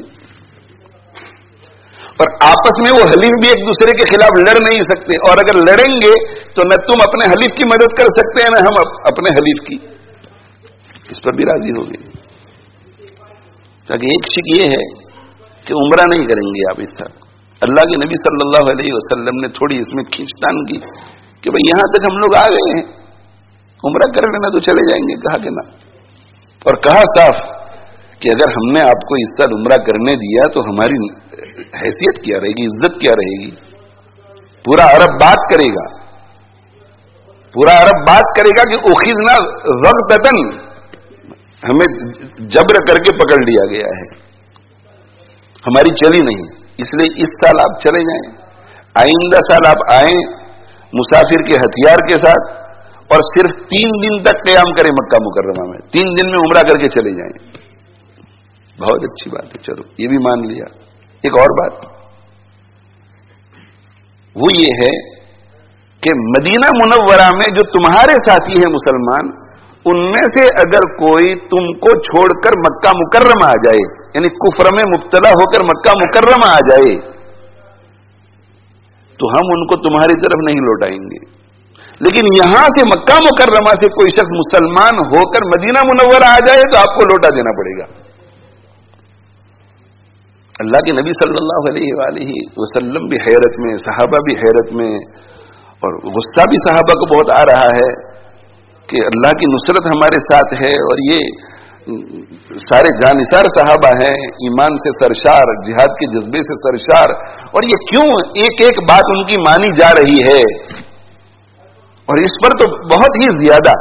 और आपस में वो हलीफ भी एक दूसरे के खिलाफ लड़ नहीं सकते। और अगर लड़ेंगे तो न तुम अपने हलीफ की मदद कर सकते हैं न हम अपने हलीफ की। इस पर भी राजी हो गए, क्योंकि एक शिक ये है कि उम्रा नहीं करेंगे आप इस साल। अल्लाह के नबी सल्लल्लाहु अलैहि वसल्लम ने थोड़ी इसमें खींचतान की कि भाई यहां तक हम लोग आ गए हैं, उम्रा कर लेना तो चले जाएंगे, कहा कि ना। और कहा साफ कि अगर हमने आपको इस साल उम्रा करने दिया तो हमारी हैसियत क्या रहेगी, इज्जत क्या रहेगी। पूरा अरब बात करेगा, पूरा अरब बात करेगा कि उखिजना ज़ग़्ततन, हमें जबर करके पकड़ लिया गया है, हमारी चली नहीं, इसलिए इस साल आप चले जाएं, आइंदा साल आप आए मुसाफिर के हथियार के साथ, और सिर्फ 3 दिन तक क़याम करें मक्का मुकर्रमा में, 3 दिन में उम्रा करके चले जाएं। बहुत अच्छी बात है, चलो ये भी मान लिया। एक और बात वो ये है कि मदीना मुनव्वरा में जो तुम्हारे साथी हैं मुसलमान, उनमें से अगर कोई तुमको छोड़कर मक्का मुकर्रमा आ जाए, यानी कुफ्र में मुब्तला होकर मक्का मुकर्रमा आ जाए, तो हम उनको तुम्हारी तरफ नहीं लौटाएंगे। लेकिन यहां से मक्का मुकर्रमा से कोई शख्स मुसलमान होकर मदीना मुनव्वरा आ जाए तो आपको लौटा देना पड़ेगा। अल्लाह के नबी सल्लल्लाहु अलैहि वसल्लम भी हैरत में, सहाबा भी हैरत में, और गुस्सा भी सहाबा को बहुत आ रहा है कि अल्लाह की नुसरत हमारे साथ है, और ये सारे जानिसार सहाबा हैं, ईमान से सरशार, जिहाद के जज्बे से सरशार, और ये क्यों एक एक बात उनकी मानी जा रही है। और इस पर तो बहुत ही ज्यादा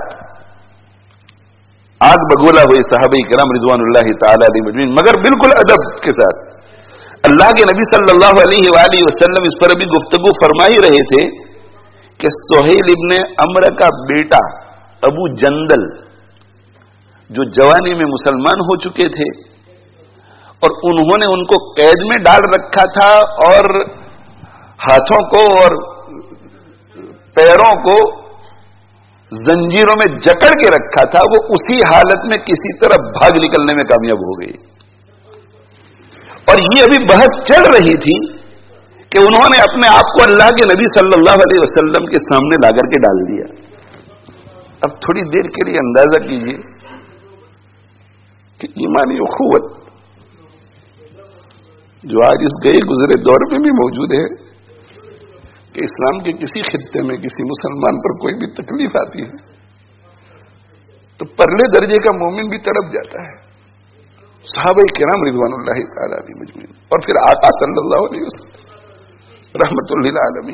आग बगोला हुए सहाबा किराम रिज़वानुल्लाहि ताला अलैहिम अजमईन, मगर बिल्कुल अदब के साथ। अल्लाह के नबी सल्लल्लाहु अलैहि वसल्लम इस पर अभी गुफ्तगू फरमा ही रहे थे कि सुहैल इब्ने अम्र का बेटा अबू जंदल, जो जवानी में मुसलमान हो चुके थे, और उन्होंने उनको कैद में डाल रखा था और हाथों को और पैरों को जंजीरों में जकड़ के रखा था, वो उसी हालत में किसी तरह भाग निकलने में कामयाब हो गई। और ये अभी बहस चल रही थी कि उन्होंने अपने आप को अल्लाह के नबी सल्लल्लाहु अलैहि वसल्लम के सामने ला करके डाल दिया। अब थोड़ी देर के लिए अंदाजा कीजिए कि ईमानी उखुवत जो आज इस गए गुजरे दौर में भी मौजूद है, कि इस्लाम के किसी खित्ते में किसी मुसलमान पर कोई भी तकलीफ आती है तो परले दर्जे का मोमिन भी तड़प जाता है। सहाबा किराम रिज़वानुल्लाहि ताला अलैहिम अजमईन, और फिर आका सल्लल्लाहु अलैहि वसल्लम रहमतुल लिल आलमीन,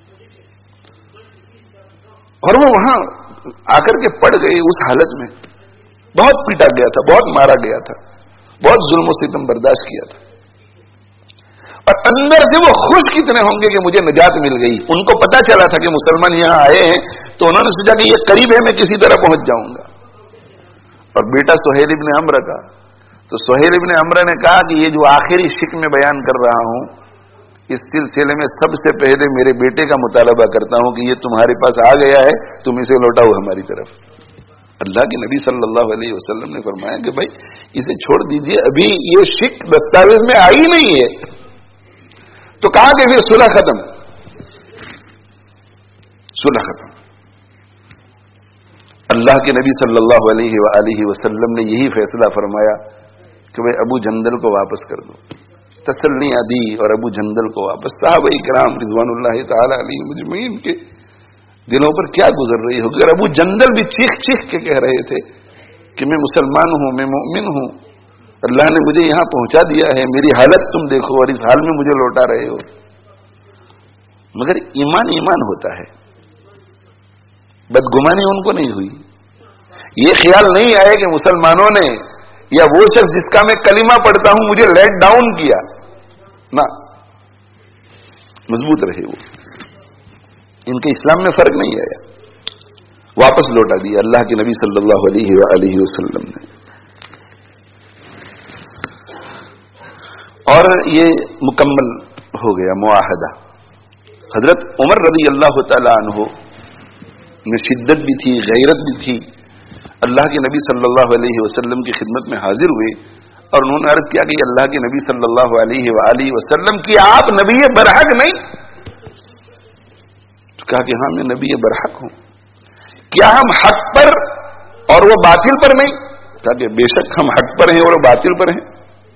और वो वहां आकर के पड़ गए उस हालत में। बहुत पीटा गया था, बहुत मारा गया था, बहुत जुल्म और सितम बर्दाश्त किया था। اور اندر سے وہ خوش کتنے ہوں گے کہ مجھے نجات مل گئی. ان کو پتا چلا تھا کہ مسلمان یہاں آئے ہیں تو انہوں نے سوچا کہ یہ قریب ہے, میں کسی طرح پہنچ جاؤں گا. اور بیٹا سہیل ابن عمرو کا, تو سہیل ابن عمرو نے کہا کہ یہ جو آخری شک میں بیان کر رہا ہوں اس سلسلے میں سب سے پہلے میرے بیٹے کا مطالبہ کرتا ہوں کہ یہ تمہارے پاس آ گیا ہے, تم اسے لوٹاؤ ہماری طرف. اللہ کے نبی صلی اللہ علیہ وسلم نے فرمایا کہ بھائی اسے چھوڑ دیجئے, ابھی یہ شک دستاویز میں آئی نہیں ہے. تو کہا کہ پھر صلح ختم, صلح ختم. اللہ کے نبی صلی اللہ علیہ وآلہ وسلم نے یہی فیصلہ فرمایا کہ بھائی ابو جندل کو واپس کر دو. تسلیاں دی اور ابو جندل کو واپس. صحابہ کرام رضوان اللہ تعالی علیہم اجمعین کے دلوں پر کیا گزر رہی ہوگی. اور ابو جندل بھی چیخ چیخ کے کہہ رہے تھے کہ میں مسلمان ہوں, میں مومن ہوں, اللہ نے مجھے یہاں پہنچا دیا ہے, میری حالت تم دیکھو اور اس حال میں مجھے لوٹا رہے ہو. مگر ایمان ایمان ہوتا ہے, بدگمانی ان کو نہیں ہوئی. یہ خیال نہیں آئے کہ مسلمانوں نے یا وہ شخص جس کا میں کلمہ پڑھتا ہوں مجھے لیٹ ڈاؤن کیا. نہ, مضبوط رہے وہ, ان کے اسلام میں فرق نہیں آیا, واپس لوٹا دیا اللہ کے نبی صلی اللہ علیہ وآلہ وسلم نے. اور یہ مکمل ہو گیا معاہدہ. حضرت عمر رضی اللہ تعالی عنہ میں شدت بھی تھی, غیرت بھی تھی. اللہ کے نبی صلی اللہ علیہ وسلم کی خدمت میں حاضر ہوئے اور انہوں نے عرض کیا کہ اللہ کے نبی صلی اللہ علیہ وآلہ وسلم کی آپ نبی برحق نہیں؟ تو کہا کہ ہاں میں نبی برحق ہوں. کیا ہم حق پر اور وہ باطل پر نہیں؟ کہا کہ بے شک ہم حق پر ہیں اور وہ باطل پر ہیں.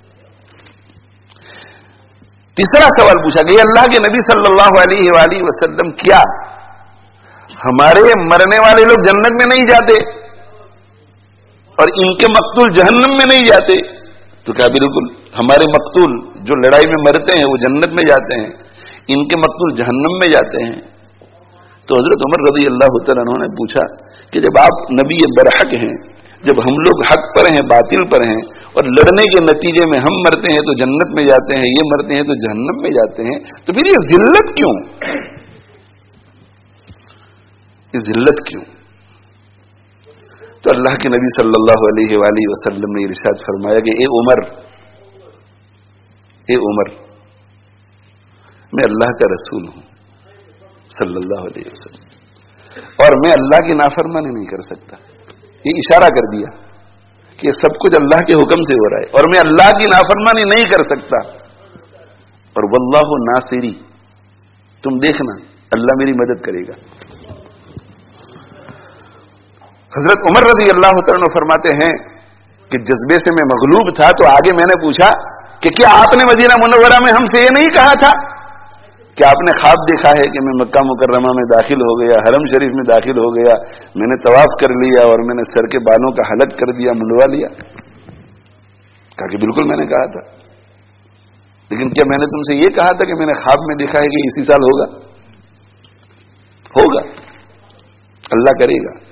تیسرا سوال پوچھا کہ اللہ کے نبی صلی اللہ علیہ وآلہ وسلم کیا ہمارے مرنے والے لوگ جنت میں نہیں جاتے اور ان کے مقتول جہنم میں نہیں جاتے؟ تو کیا بالکل, ہمارے مقتول جو لڑائی میں مرتے ہیں وہ جنت میں جاتے ہیں, ان کے مقتول جہنم میں جاتے ہیں. تو حضرت عمر رضی اللہ تعالیٰ عنہ نے پوچھا کہ جب آپ نبی برحق ہیں, جب ہم لوگ حق پر ہیں باطل پر ہیں اور لڑنے کے نتیجے میں ہم مرتے ہیں تو جنت میں جاتے ہیں, یہ مرتے ہیں تو جہنم میں جاتے ہیں, تو پھر یہ ذلت کیوں, یہ ذلت کیوں؟ تو اللہ کے نبی صلی اللہ علیہ وآلہ وسلم نے ارشاد فرمایا کہ اے عمر, میں اللہ کا رسول ہوں صلی اللہ علیہ وسلم, اور میں اللہ کی نافرمانی نہیں کر سکتا. یہ اشارہ کر دیا کہ یہ سب کچھ اللہ کے حکم سے ہو رہا ہے اور میں اللہ کی نافرمانی نہیں کر سکتا. اور واللہ ناصری, تم دیکھنا اللہ میری مدد کرے گا. حضرت عمر رضی اللہ تعالیٰ فرماتے ہیں کہ جذبے سے میں مغلوب تھا تو آگے میں نے پوچھا کہ کیا آپ نے مدینہ منورہ میں ہم سے یہ نہیں کہا تھا کہ آپ نے خواب دیکھا ہے کہ میں مکہ مکرمہ میں داخل ہو گیا, حرم شریف میں داخل ہو گیا, میں نے طواف کر لیا اور میں نے سر کے بالوں کا حلق کر دیا, منڈوا لیا؟ کہا کہ بالکل میں نے کہا تھا, لیکن کیا میں نے تم سے یہ کہا تھا کہ میں نے خواب میں دیکھا ہے کہ اسی سال ہوگا؟ ہوگا, اللہ کرے گا.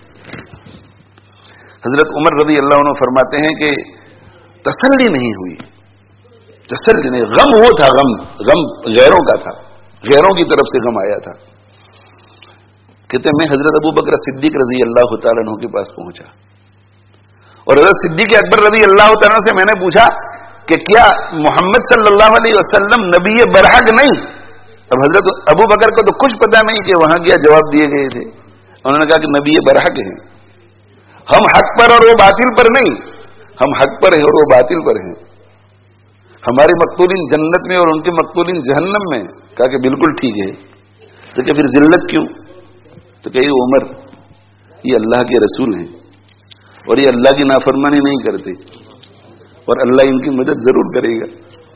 حضرت عمر رضی اللہ عنہ فرماتے ہیں کہ تسلی نہیں ہوئی, تسلی نہیں, غم وہ تھا, غم غیروں کا تھا, غیروں کی طرف سے غم آیا تھا. کہتے ہیں میں حضرت ابو بکر صدیق رضی اللہ تعالیٰ عنہ کے پاس پہنچا اور حضرت صدیق اکبر رضی اللہ تعالیٰ سے میں نے پوچھا کہ کیا محمد صلی اللہ علیہ وسلم نبی برحق نہیں؟ اب حضرت ابو بکر کو تو کچھ پتا نہیں کہ وہاں کیا جواب دیے گئے تھے. انہوں نے کہا کہ نبی برحق ہیں, ہم حق پر اور وہ باطل پر نہیں, ہم حق پر ہیں اور وہ باطل پر ہیں, ہمارے مقتولین جنت میں اور ان کے مقتولین جہنم میں. کہا کہ بالکل ٹھیک ہے. تو کہ پھر ذلت کیوں؟ تو کہ یہ عمر یہ اللہ کے رسول ہیں اور یہ اللہ کی نافرمانی نہیں کرتے اور اللہ ان کی مدد ضرور کرے گا.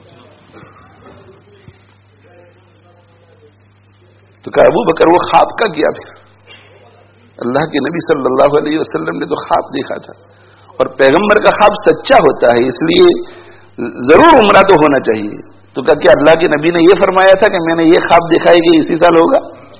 تو کہا ابو بکر وہ خواب کا کیا؟ پھر اللہ کے نبی صلی اللہ علیہ وسلم نے تو خواب دیکھا تھا اور پیغمبر کا خواب سچا ہوتا ہے, اس لیے ضرور عمرہ تو ہونا چاہیے. تو کہا کہ اللہ کے نبی نے یہ فرمایا تھا کہ میں نے یہ خواب دیکھا ہے کہ اسی سال ہوگا؟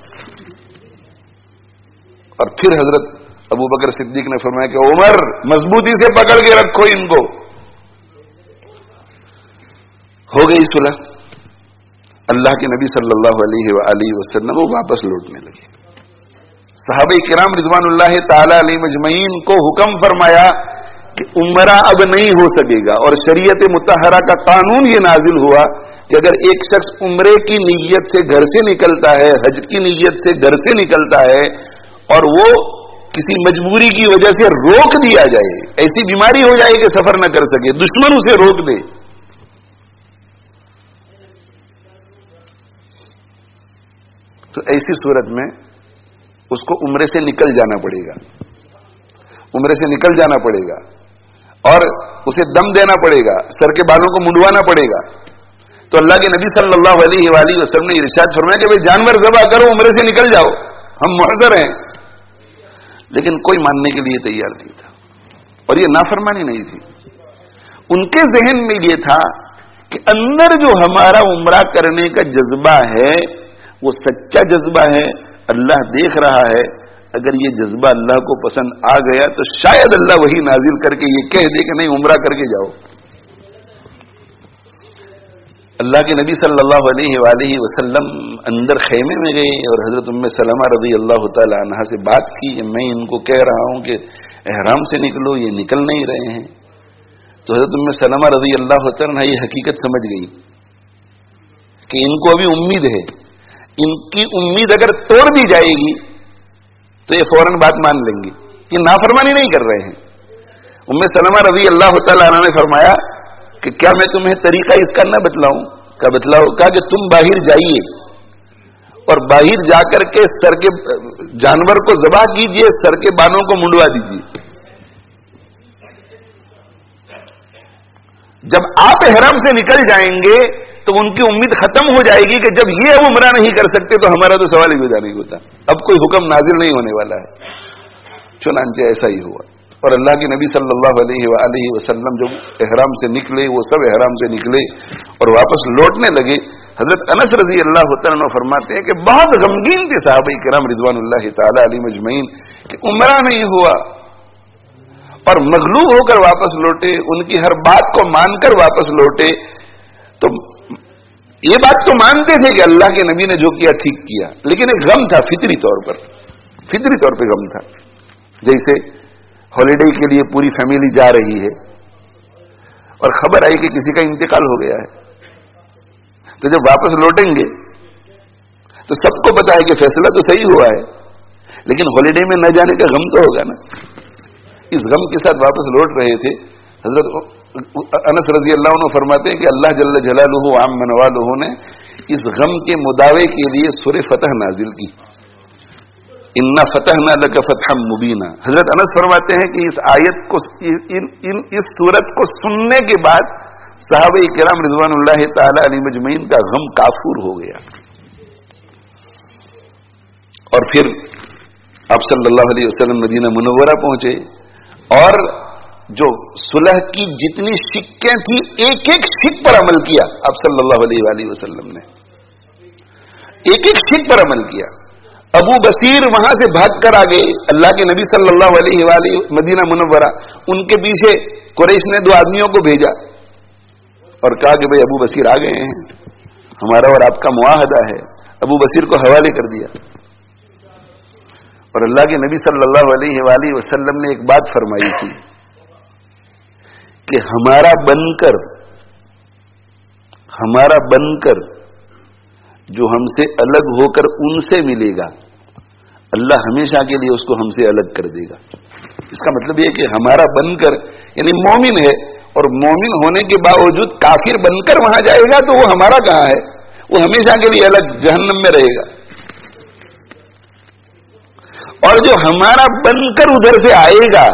اور پھر حضرت ابو بکر صدیق نے فرمایا کہ عمر مضبوطی سے پکڑ کے رکھو ان کو. ہو گئی صلح, اللہ کے نبی صلی اللہ علیہ وآلہ وسلم وہ واپس لوٹنے لگے. صحابہ کرام رضوان اللہ تعالی علیہم اجمعین کو حکم فرمایا کہ عمرہ اب نہیں ہو سکے گا، اور شریعت مطہرہ کا قانون یہ نازل ہوا کہ اگر ایک شخص عمرے کی نیت سے گھر سے نکلتا ہے، حج کی نیت سے گھر سے نکلتا ہے، اور وہ کسی مجبوری کی وجہ سے روک دیا جائے، ایسی بیماری ہو جائے کہ سفر نہ کر سکے، دشمن اسے روک دے، تو ایسی صورت میں اس کو عمرے سے نکل جانا پڑے گا، عمرے سے نکل جانا پڑے گا، اور اسے دم دینا پڑے گا، سر کے بالوں کو منڈوانا پڑے گا. تو اللہ کے نبی صلی اللہ علیہ وآلہ وسلم نے ارشاد فرمایا کہ بھئی جانور ذبح کرو، عمرے سے نکل جاؤ، ہم معذر ہیں. لیکن کوئی ماننے کے لیے تیار نہیں تھا، اور یہ نافرمانی نہیں تھی. ان کے ذہن میں یہ تھا کہ اندر جو ہمارا عمرہ کرنے کا جذبہ ہے وہ سچا جذبہ ہے، اللہ دیکھ رہا ہے. اگر یہ جذبہ اللہ کو پسند آ گیا تو شاید اللہ وہی نازل کر کے یہ کہہ دے کہ نہیں عمرہ کر کے جاؤ. اللہ کے نبی صلی اللہ علیہ وآلہ وسلم اندر خیمے میں گئے اور حضرت ام سلمہ رضی اللہ تعالی عنہا سے بات کی کہ میں ان کو کہہ رہا ہوں کہ احرام سے نکلو، یہ نکل نہیں رہے ہیں. تو حضرت ام سلمہ رضی اللہ تعالی عنہا یہ حقیقت سمجھ گئی کہ ان کو ابھی امید ہے، ان کی امید اگر توڑ دی جائے گی تو یہ فوراً بات مان لیں گی، یہ نافرمانی نہیں کر رہے ہیں. ام سلمہ رضی اللہ تعالی عنہا نے فرمایا کہ کیا میں تمہیں طریقہ اس کا نہ بتلاؤں؟ کیا بتلاؤ؟ کہا کہ تم باہر جائیے اور باہر جا کر کے سر کے جانور کو ذبح کیجئے، سر کے بانوں کو منڈوا دیجئے. جب آپ احرام سے نکل جائیں گے تو ان کی امید ختم ہو جائے گی کہ جب یہ اب عمرہ نہیں کر سکتے تو ہمارا تو سوال ہی پیدا نہیں ہوتا، اب کوئی حکم نازل نہیں ہونے والا ہے. چنانچہ ایسا ہی ہوا، اور اللہ کے نبی صلی اللہ علیہ وآلہ وسلم جب احرام سے نکلے، وہ سب احرام سے نکلے اور واپس لوٹنے لگے. حضرت انس رضی اللہ تعالیٰ عنہ فرماتے ہیں کہ بہت غمگین تھے صحابہ کرام رضوان اللہ تعالی علیہم اجمعین کہ عمرہ نہیں ہوا، اور مغلوب ہو کر واپس لوٹے، ان کی ہر بات کو مان کر واپس لوٹے. تو یہ بات تو مانتے تھے کہ اللہ کے نبی نے جو کیا ٹھیک کیا، لیکن ایک غم تھا فطری طور پہ غم تھا. جیسے ہالیڈے کے لیے پوری فیملی جا رہی ہے اور خبر آئی کہ کسی کا انتقال ہو گیا ہے، تو جب واپس لوٹیں گے تو سب کو پتا ہے کہ فیصلہ تو صحیح ہوا ہے، لیکن ہالیڈے میں نہ جانے کا غم تو ہوگا نا. اس غم کے ساتھ واپس لوٹ رہے تھے. حضرت انس رضی اللہ عنہ فرماتے ہیں کہ اللہ جل جلالہ عم نوالہ نے اس غم کے مداوے کے لیے سورہ فتح نازل کی، انا فتحنا لک فتحا مبینا. حضرت انس فرماتے ہیں کہ اس آیت کو اس سورت کو سننے کے بعد صحابہ کرام رضوان اللہ تعالی علیہم اجمعین کا غم کافور ہو گیا. اور پھر آپ صلی اللہ علیہ وسلم مدینہ منورہ پہنچے، اور جو صلح کی جتنی شکیں تھیں ایک ایک شک پر عمل کیا. آپ صلی اللہ علیہ وآلہ وسلم نے ایک ایک شک پر عمل کیا. ابو بصیر وہاں سے بھاگ کر آ گئے، اللہ کے نبی صلی اللہ علیہ وآلہ مدینہ منورہ. ان کے پیچھے قریش نے 2 آدمیوں کو بھیجا اور کہا کہ بھئی ابو بصیر آ گئے ہیں، ہمارا اور آپ کا معاہدہ ہے. ابو بصیر کو حوالے کر دیا، اور اللہ کے نبی صلی اللہ علیہ وآلہ وسلم نے ایک بات فرمائی تھی کہ ہمارا بن کر جو ہم سے الگ ہو کر ان سے ملے گا، اللہ ہمیشہ کے لیے اس کو ہم سے الگ کر دے گا. اس کا مطلب یہ کہ ہمارا بن کر یعنی مومن ہے، اور مومن ہونے کے باوجود کافر بن کر وہاں جائے گا تو وہ ہمارا کہاں ہے، وہ ہمیشہ کے لیے الگ جہنم میں رہے گا. اور جو ہمارا بن کر ادھر سے آئے گا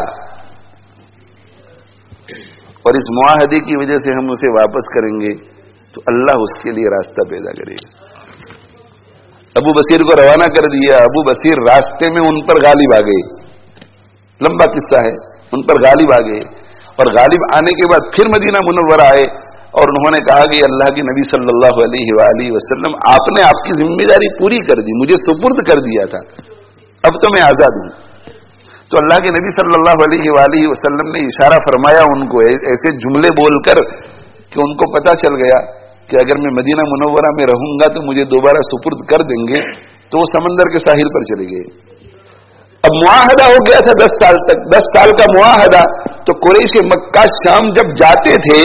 اور اس معاہدے کی وجہ سے ہم اسے واپس کریں گے تو اللہ اس کے لیے راستہ پیدا کرے گا. ابو بصیر کو روانہ کر دیا. ابو بصیر راستے میں ان پر غالب آ گئے، لمبا قصہ ہے، ان پر غالب آ گئے، اور غالب آنے کے بعد پھر مدینہ منورہ آئے اور انہوں نے کہا کہ اللہ کے نبی صلی اللہ علیہ وآلہ وسلم آپ نے آپ کی ذمہ داری پوری کر دی، مجھے سپرد کر دیا تھا، اب تو میں آزاد ہوں. تو اللہ کے نبی صلی اللہ علیہ وآلہ وسلم نے اشارہ فرمایا ان کو ایسے جملے بول کر کہ ان کو پتا چل گیا کہ اگر میں مدینہ منورہ میں رہوں گا تو مجھے دوبارہ سپرد کر دیں گے، تو وہ سمندر کے ساحل پر چلے گئے. اب معاہدہ ہو گیا تھا 10 سال تک، 10 سال کا معاہدہ. تو قریش مکہ شام جب جاتے تھے،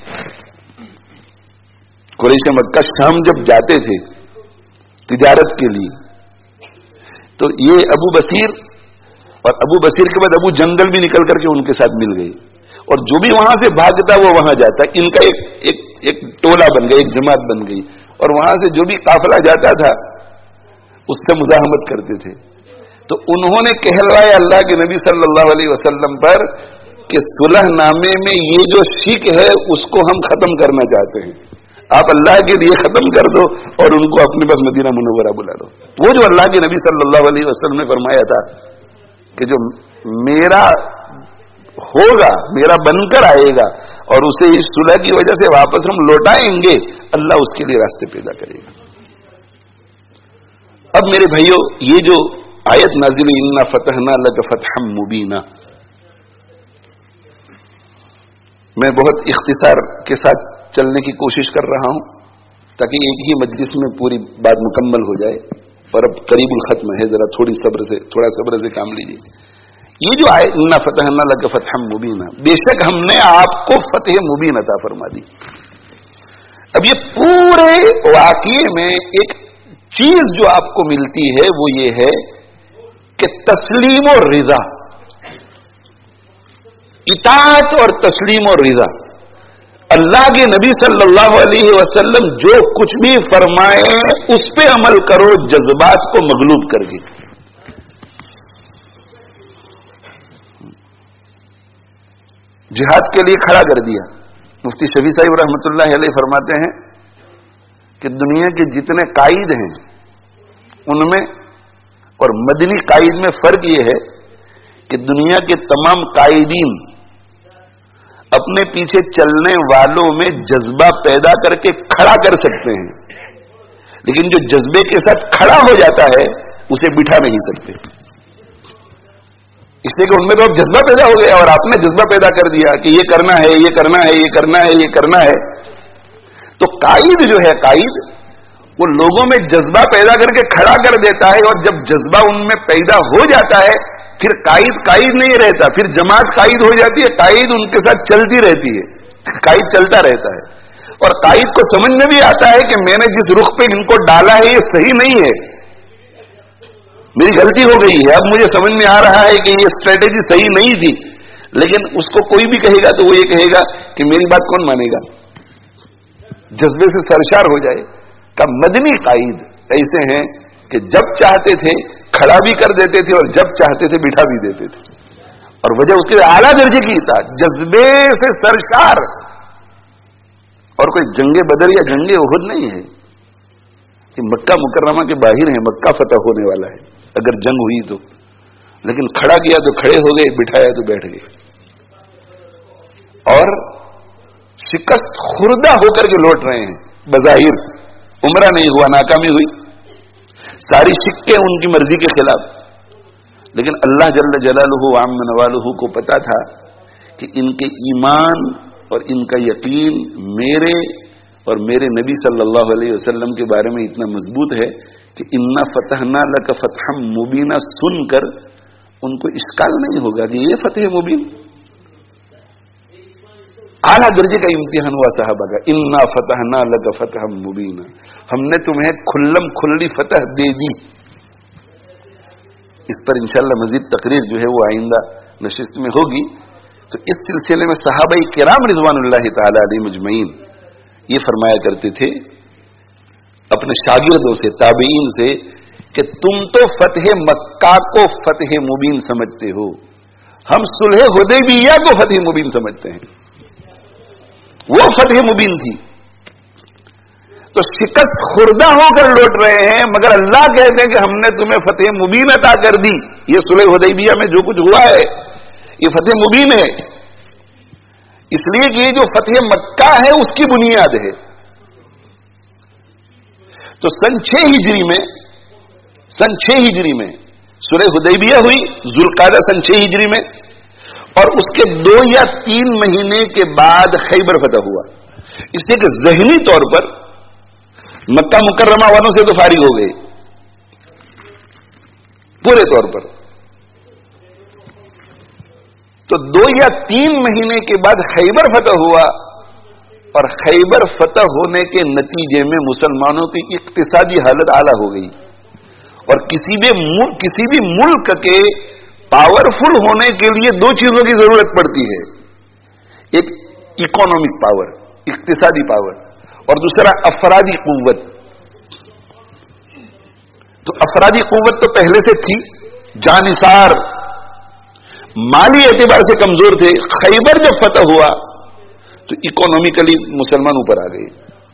قریش مکہ شام جب جاتے تھے تجارت کے لیے، تو یہ ابو بصیر اور ابو بصیر کے بعد ابو جندل بھی نکل کر کے ان کے ساتھ مل گئی، اور جو بھی وہاں سے بھاگتا وہ وہاں جاتا. ان کا ایک ٹولہ بن گیا، ایک جماعت بن گئی، اور وہاں سے جو بھی قافلہ جاتا تھا اس سے مزاحمت کرتے تھے. تو انہوں نے کہلوایا اللہ کے نبی صلی اللہ علیہ وسلم پر کہ صلح نامے میں یہ جو شک ہے اس کو ہم ختم کرنا چاہتے ہیں، آپ اللہ کے لیے ختم کر دو اور ان کو اپنے پاس مدینہ منورہ بلا لو. وہ جو اللہ کے نبی صلی اللہ علیہ وسلم نے فرمایا تھا کہ جو میرا ہوگا، میرا بن کر آئے گا اور اسے اس صلح کی وجہ سے واپس ہم لوٹائیں گے، اللہ اس کے لیے راستے پیدا کرے گا. اب میرے بھائیو، یہ جو آیت نازل انا فتحنا لک فتحا مبینا، میں بہت اختصار کے ساتھ چلنے کی کوشش کر رہا ہوں تاکہ ایک ہی مجلس میں پوری بات مکمل ہو جائے، اور اب قریب الختم ہے، ذرا تھوڑا صبر سے کام لیجیے. یہ جو آیت انا فتحنا لک فتحا مبینا، بے شک ہم نے آپ کو فتح مبین عطا فرما دی. اب یہ پورے واقعے میں ایک چیز جو آپ کو ملتی ہے وہ یہ ہے کہ تسلیم و رضا، اطاعت اور تسلیم و رضا. اللہ کے نبی صلی اللہ علیہ وسلم جو کچھ بھی فرمائے اس پہ عمل کرو، جذبات کو مغلوب کر کے. جہاد کے لیے کھڑا کر دیا. مفتی شفیع صاحب رحمۃ اللہ علیہ فرماتے ہیں کہ دنیا کے جتنے قائد ہیں ان میں اور مدنی قائد میں فرق یہ ہے کہ دنیا کے تمام قائدین اپنے پیچھے چلنے والوں میں جذبہ پیدا کر کے کھڑا کر سکتے ہیں، لیکن جو جذبے کے ساتھ کھڑا ہو جاتا ہے اسے بٹھا نہیں سکتے. اس لیے کہ ان میں تو اب جذبہ پیدا ہو گیا، اور آپ نے جذبہ پیدا کر دیا کہ یہ کرنا ہے، یہ کرنا ہے، یہ کرنا ہے، یہ کرنا ہے. تو قائد جو ہے، قائد وہ لوگوں میں جذبہ پیدا کر کے کھڑا کر دیتا ہے، اور جب جذبہ ان میں پیدا ہو جاتا ہے پھر قائد نہیں رہتا، پھر جماعت قائد ہو جاتی ہے، قائد ان کے ساتھ چلتی رہتی ہے، قائد چلتا رہتا ہے. اور قائد کو سمجھ میں بھی آتا ہے کہ میں نے جس رخ پہ ان کو ڈالا ہے یہ صحیح نہیں ہے، میری غلطی ہو گئی ہے، اب مجھے سمجھ میں آ رہا ہے کہ یہ اسٹریٹجی صحیح نہیں تھی. لیکن اس کو کوئی بھی کہے گا تو وہ یہ کہے گا کہ میری بات کون مانے گا، جذبے سے سرشار ہو جائے. کا مدنی قائد ایسے ہیں کہ جب چاہتے تھے کھڑا بھی کر دیتے تھے اور جب چاہتے تھے بٹھا بھی دیتے تھے، اور وجہ اس کے اعلیٰ درجے کی تھا، جذبے سے سرشار. اور کوئی جنگ بدر یا جنگ احد نہیں ہے، کہ مکہ مکرمہ کے باہر ہیں، مکہ فتح ہونے والا ہے اگر جنگ ہوئی تو، لیکن کھڑا کیا تو کھڑے ہو گئے، بٹھایا تو بیٹھ گئے، اور شکست خوردہ ہو کر کے لوٹ رہے ہیں. بظاہر عمرہ نہیں ہوا، ناکامی ہوئی، ساری شکیں ان کی مرضی کے خلاف. لیکن اللہ جل جلالہ عم نوالہ کو پتا تھا کہ ان کے ایمان اور ان کا یقین میرے اور میرے نبی صلی اللہ علیہ وسلم کے بارے میں اتنا مضبوط ہے کہ انا فتحنا لک فتحا مبینہ سن کر ان کو اشکال نہیں ہوگا کہ یہ فتح مبین. اعلیٰ درجے کا امتحان ہوا صحابہ کا. انا فتحنا لک فتحا مبینا، ہم نے تمہیں کھلم کھلی فتح دے دی. اس پر انشاءاللہ مزید تقریر جو ہے وہ آئندہ نشست میں ہوگی. تو اس سلسلے میں صحابہ کرام رضوان اللہ تعالی علیہ مجمعین یہ فرمایا کرتے تھے اپنے شاگردوں سے، تابعین سے، کہ تم تو فتح مکہ کو فتح مبین سمجھتے ہو، ہم صلح حدیبیہ کو فتح مبین سمجھتے ہیں. وہ فتح مبین تھی. تو شکست خوردہ ہو کر لوٹ رہے ہیں، مگر اللہ کہتے ہیں کہ ہم نے تمہیں فتح مبین عطا کر دی. یہ صلح حدیبیہ میں جو کچھ ہوا ہے یہ فتح مبین ہے، اس لیے کہ یہ جو فتح مکہ ہے اس کی بنیاد ہے. تو سن 6 ہجری میں صلح حدیبیہ ہوئی، ذوالقعدہ سن 6 ہجری میں، اور اس کے 2 یا 3 مہینے کے بعد خیبر فتح ہوا. اس لیے کہ ذہنی طور پر مکہ مکرمہ والوں سے تو فارغ ہو گئے پورے طور پر. تو 2 یا 3 مہینے کے بعد خیبر فتح ہوا، اور خیبر فتح ہونے کے نتیجے میں مسلمانوں کی اقتصادی حالت اعلیٰ ہو گئی، اور کسی بھی ملک کے پاورفل ہونے کے لیے 2 چیزوں کی ضرورت پڑتی ہے، ایک اکنامک پاور، اقتصادی پاور، اور دوسرا افرادی قوت. تو افرادی قوت تو پہلے سے تھی، جانثار، مالی اعتبار سے کمزور تھے. خیبر جب فتح ہوا تو اکنامکلی مسلمان اوپر آ گئے.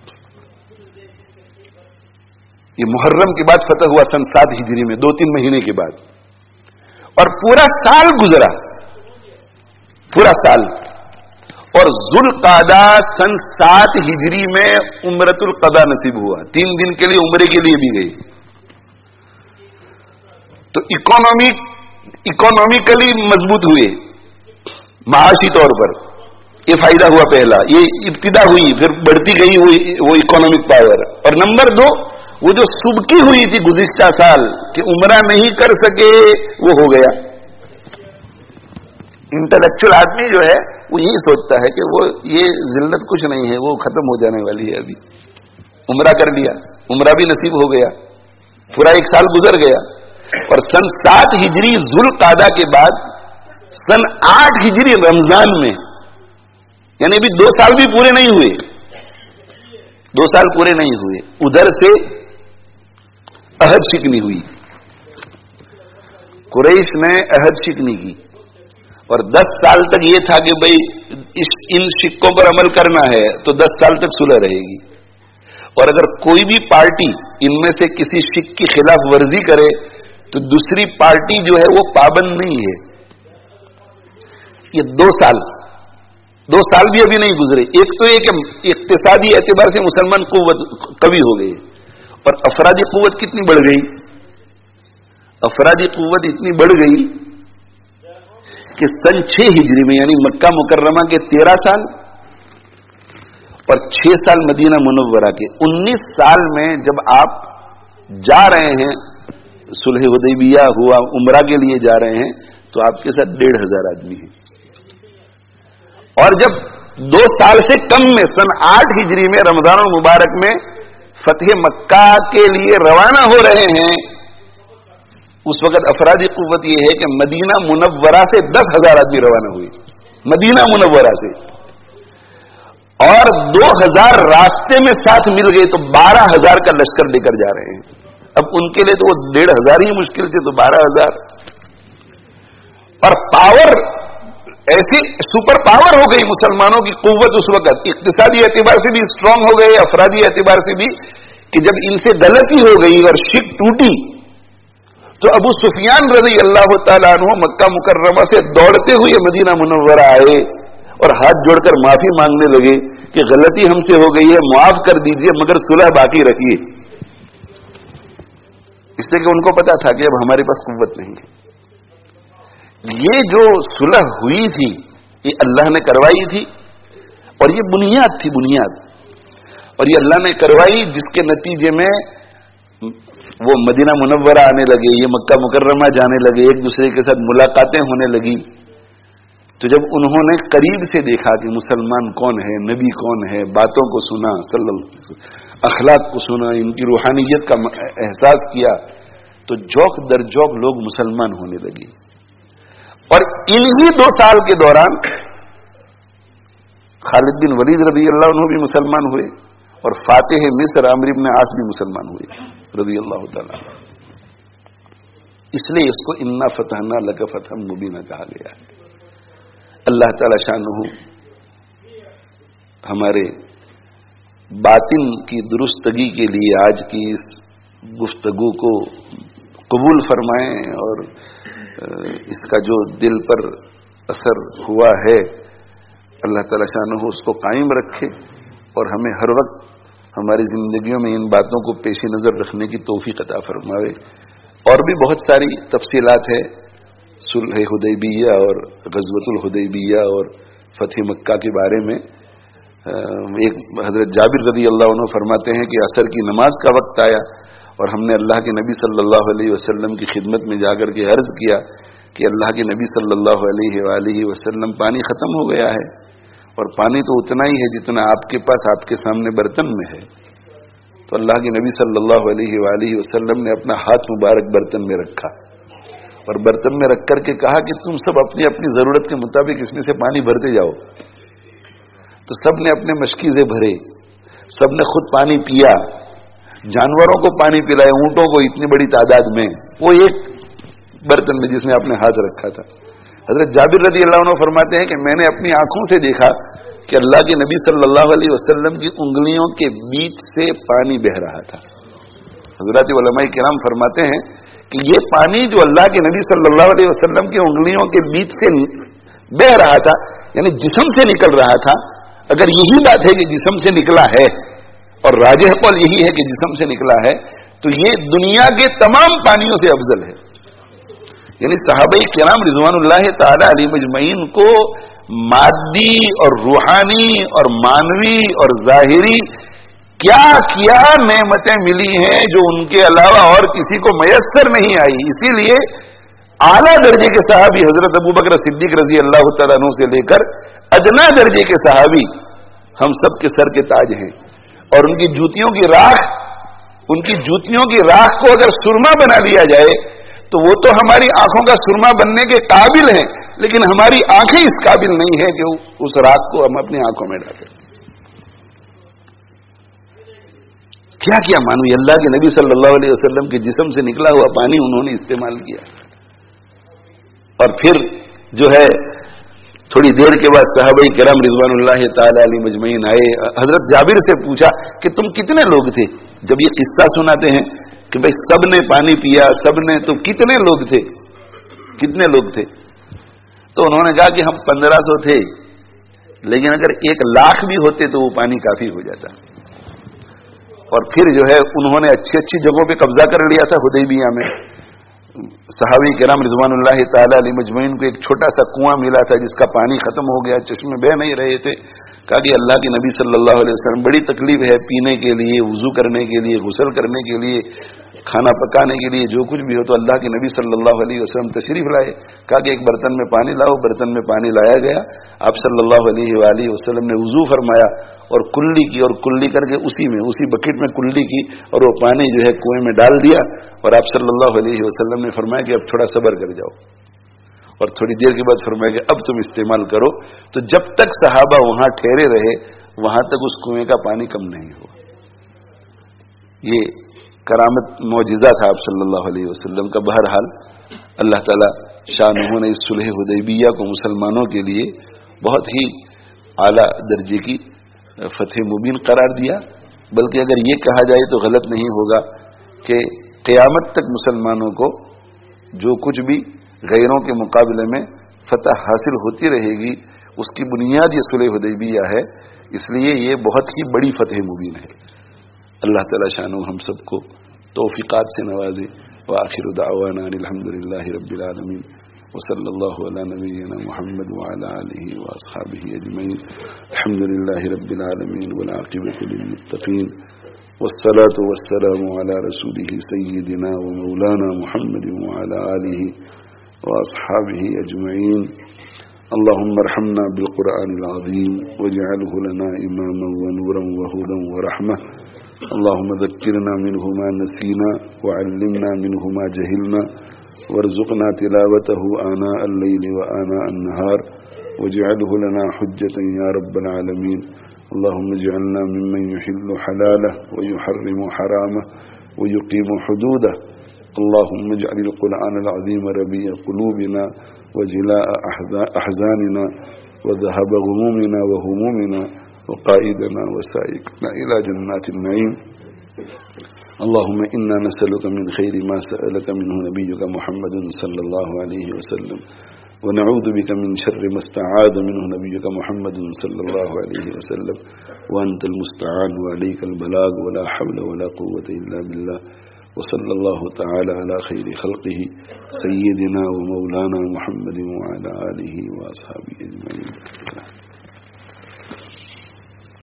یہ محرم کے بعد فتح ہوا سن 7 ہجری میں، 2-3 مہینے کے بعد، اور پورا سال گزرا، پورا سال. اور ذوالقعدہ سن 7 ہجری میں عمرۃ القضا نصیب ہوا، 3 دن کے لیے عمرے کے لیے بھی گئی. تو اکنامکلی مضبوط ہوئے معاشی طور پر، یہ فائدہ ہوا پہلا، یہ ابتدا ہوئی، پھر بڑھتی گئی وہ اکنامک پاور. اور نمبر 2، وہ جو سبکی ہوئی تھی گزشتہ سال کہ عمرہ نہیں کر سکے، وہ ہو گیا. انٹلیکچوئل آدمی جو ہے وہ یہی سوچتا ہے کہ وہ یہ ذلت کچھ نہیں ہے، وہ ختم ہو جانے والی ہے. ابھی عمرہ کر لیا، عمرہ بھی نصیب ہو گیا، پورا 1 سال گزر گیا. اور سن 7 ہجری ذوالقعدہ کے بعد سن 8 ہجری رمضان میں، یعنی ابھی 2 سال بھی پورے نہیں ہوئے، 2 سال پورے نہیں ہوئے، ادھر سے عہد شکنی ہوئی. قریش نے عہد شکنی کی، اور 10 سال تک یہ تھا کہ بھئی ان سکوں پر عمل کرنا ہے تو 10 سال تک صلح رہے گی، اور اگر کوئی بھی پارٹی ان میں سے کسی سک کی خلاف ورزی کرے تو دوسری پارٹی جو ہے وہ پابند نہیں ہے. یہ 2 سال بھی ابھی نہیں گزرے. ایک تو یہ کہ اقتصادی اعتبار سے مسلمان قوت قوی ہو گئی، اور افرادی قوت کتنی بڑھ گئی؟ افرادی قوت اتنی بڑھ گئی کہ سن 6 ہجری میں، یعنی مکہ مکرمہ کے 13 سال اور 6 سال مدینہ منورہ کے 19 سال میں جب آپ جا رہے ہیں، صلح حدیبیہ ہوا، عمرہ کے لیے جا رہے ہیں، تو آپ کے ساتھ 1,500 آدمی ہیں. اور جب 2 سال سے کم میں سن 8 ہجری میں رمضان المبارک میں فتح مکہ کے لیے روانہ ہو رہے ہیں، اس وقت افرادی قوت یہ ہے کہ مدینہ منورہ سے 10,000 آدمی روانہ ہوئے، مدینہ منورہ سے، اور 2,000 راستے میں ساتھ مل گئے، تو 12,000 کا لشکر لے کر جا رہے ہیں. اب ان کے لیے تو وہ 1,500 ہی مشکل تھے، تو 12,000. اور پاور ایسی سپر پاور ہو گئی مسلمانوں کی قوت اس وقت، اقتصادی اعتبار سے بھی اسٹرانگ ہو گئے، افرادی اعتبار سے بھی، کہ جب ان سے غلطی ہو گئی اور شک ٹوٹی تو ابو سفیان رضی اللہ تعالیٰ عنہ مکہ مکرمہ سے دوڑتے ہوئے مدینہ منورہ آئے اور ہاتھ جوڑ کر معافی مانگنے لگے کہ غلطی ہم سے ہو گئی ہے، معاف کر دیجئے، مگر صلح باقی رکھیے. اس لیے کہ ان کو پتا تھا کہ اب ہمارے پاس قوت نہیں ہے. یہ جو صلح ہوئی تھی یہ اللہ نے کروائی تھی، اور یہ بنیاد تھی، بنیاد، اور یہ اللہ نے کروائی، جس کے نتیجے میں وہ مدینہ منورہ آنے لگے، یہ مکہ مکرمہ جانے لگے، ایک دوسرے کے ساتھ ملاقاتیں ہونے لگی. تو جب انہوں نے قریب سے دیکھا کہ مسلمان کون ہے، نبی کون ہے، باتوں کو سنا، صلی اللہ علیہ وسلم اخلاق کو سنا، ان کی روحانیت کا احساس کیا، تو جوک در جوک لوگ مسلمان ہونے لگے. اور انہی 2 سال کے دوران خالد بن ولید رضی اللہ عنہ بھی مسلمان ہوئے، اور فاتح مصر عمرو بن عاص بھی مسلمان ہوئے رضی اللہ تعالیٰ. اس لیے اس کو انا فتحنا لک فتحا مبینا کہا گیا ہے. اللہ تعالی شانہ ہمارے باطن کی درستگی کے لیے آج کی اس گفتگو کو قبول فرمائیں، اور اس کا جو دل پر اثر ہوا ہے اللہ تعالی شانہ اس کو قائم رکھے، اور ہمیں ہر وقت ہماری زندگیوں میں ان باتوں کو پیش نظر رکھنے کی توفیق عطا فرماوے. اور بھی بہت ساری تفصیلات ہے صلح حدیبیہ اور غزوۃ الحدیبیہ اور فتح مکہ کے بارے میں. ایک حضرت جابر رضی اللہ عنہ فرماتے ہیں کہ عصر کی نماز کا وقت آیا اور ہم نے اللہ کے نبی صلی اللہ علیہ وسلم کی خدمت میں جا کر کے عرض کیا کہ اللہ کے نبی صلی اللہ علیہ وآلہ وسلم پانی ختم ہو گیا ہے، اور پانی تو اتنا ہی ہے جتنا آپ کے پاس آپ کے سامنے برتن میں ہے۔ تو اللہ کے نبی صلی اللہ علیہ وآلہ وسلم نے اپنا ہاتھ مبارک برتن میں رکھا اور برتن میں رکھ کر کے کہا کہ تم سب اپنی اپنی ضرورت کے مطابق اس میں سے پانی بھرتے جاؤ۔ تو سب نے اپنے مشکیزے بھرے، سب نے خود پانی پیا، جانوروں کو پانی پلائے، اونٹوں کو اتنی بڑی تعداد میں، وہ ایک برتن میں جس میں آپ نے ہاتھ رکھا تھا۔ حضرت جابر رضی اللہ عنہ فرماتے ہیں کہ میں نے اپنی آنکھوں سے دیکھا کہ اللہ کے نبی صلی اللہ علیہ وسلم کی انگلیوں کے بیچ سے پانی بہہ رہا تھا۔ حضرات علماء کرام فرماتے ہیں کہ یہ پانی جو اللہ کے نبی صلی اللہ علیہ وسلم کی انگلیوں کے بیچ سے بہہ رہا تھا، یعنی جسم سے نکل رہا تھا۔ اگر یہی بات ہے کہ جسم سے نکلا ہے، اور راجح قول یہی ہے کہ جسم سے نکلا ہے، تو یہ دنیا کے تمام پانیوں سے افضل ہے۔ یعنی صحابہ کرام رضوان اللہ تعالی علیہ مجمعین کو مادی اور روحانی اور مانوی اور ظاہری کیا کیا نعمتیں ملی ہیں جو ان کے علاوہ اور کسی کو میسر نہیں آئی۔ اسی لیے اعلیٰ درجے کے صحابی حضرت ابوبکر صدیق رضی اللہ تعالیٰ عنہ سے لے کر ادنا درجے کے صحابی ہم سب کے سر کے تاج ہیں، اور ان کی جوتیوں کی راکھ کو اگر سرما بنا لیا جائے تو وہ تو ہماری آنکھوں کا سرما بننے کے قابل ہیں، لیکن ہماری آنکھیں اس قابل نہیں ہیں کہ اس راکھ کو ہم اپنی آنکھوں میں ڈالیں۔ کیا کیا مانوی اللہ کے نبی صلی اللہ علیہ وسلم کے جسم سے نکلا ہوا پانی انہوں نے استعمال کیا۔ اور پھر جو ہے تھوڑی دیر کے بعد صحابہ کرام رضوان اللہ تعالی علیہ مجمعین آئے، حضرت جابر سے پوچھا کہ تم کتنے لوگ تھے؟ جب یہ قصہ سناتے ہیں کہ بھئی سب نے پانی پیا، سب نے، تو کتنے لوگ تھے؟ تو انہوں نے کہا کہ ہم 1500 تھے، لیکن اگر 1,00,000 بھی ہوتے تو وہ پانی کافی ہو جاتا۔ اور پھر جو ہے انہوں نے اچھی اچھی جگہوں پہ قبضہ کر لیا تھا حدیبیہ میں۔ صحابی کرام رضوان اللہ تعالی علیہ مجمعین کو ایک چھوٹا سا کنواں ملا تھا جس کا پانی ختم ہو گیا، چشمے بہہ نہیں رہے تھے۔ کہا کہ اللہ کے نبی صلی اللہ علیہ وسلم بڑی تکلیف ہے پینے کے لیے، وضو کرنے کے لیے، غسل کرنے کے لیے، کھانا پکانے کے لیے، جو کچھ بھی ہو، تو اللہ کے نبی صلی اللہ علیہ وسلم تشریف لائے۔ کہا کہ ایک برتن میں پانی لاؤ، برتن میں پانی لایا گیا، آپ صلی اللہ علیہ وآلہ وسلم نے وضو فرمایا اور کلی کی، اور کلی کر کے اسی بکٹ میں کلی کی، اور وہ پانی جو ہے کنویں میں ڈال دیا، اور آپ صلی اللہ علیہ وسلم نے فرمایا کہ اب تھوڑا صبر کر جاؤ، اور تھوڑی دیر کے بعد فرمایا کہ اب تم استعمال کرو۔ تو جب تک صحابہ وہاں ٹھہرے رہے وہاں تک اس کنویں کا پانی کم نہیں ہوا۔ یہ کرامت معجزہ تھا آپ صلی اللہ علیہ وسلم کا۔ بہرحال اللہ تعالی شان نے اس صلح حدیبیہ کو مسلمانوں کے لیے بہت ہی اعلیٰ درجے کی فتح مبین قرار دیا، بلکہ اگر یہ کہا جائے تو غلط نہیں ہوگا کہ قیامت تک مسلمانوں کو جو کچھ بھی غیروں کے مقابلے میں فتح حاصل ہوتی رہے گی، اس کی بنیاد یہ صلح حدیبیہ ہے، اس لیے یہ بہت ہی بڑی فتح مبین ہے۔ اللہ تعالی شانو ہم سب کو توفیقات سے نوازے۔ وآخر دعوانا الحمدللہ رب العالمین، وصلی اللہ علی نبینا محمد وعلی آلہ واصحابہ اجمعین۔ الحمدللہ رب العالمین والعاقبۃ للمتقین، والصلاة والسلام علی رسولہ سیدنا ومولانا محمد وعلی آلہ واصحابہ اجمعین۔ اللهم ارحمنا بالقرآن العظيم واجعله لنا إماما ونورا وهدى ورحمة. اللهم ذكرنا منه ما نسينا وعلمنا منه ما جهلنا وارزقنا تلاوته آناء الليل وآناء النهار واجعله لنا حجة يا رب العالمين. اللهم اجعلنا ممن يحل حلاله ويحرم حرامه ويقيم حدوده. اللهم اجعل القرآن العظيم ربيع قلوبنا وجلاء أحزاننا وذهب غمومنا وهمومنا وقائدنا وسائقنا إلى جنات النعيم. اللهم إنا نسألك من خير ما سألك منه نبيك محمد صلى الله عليه وسلم، ونعوذ بك من شر ما استعاذ منه نبيك محمد صلى الله عليه وسلم، وأنت المستعان وعليك البلاغ ولا حول ولا قوة إلا بالله. وصلى الله تعالى على خير خلقه سيدنا ومولانا محمد وعلى آله وأصحابه أجمعين.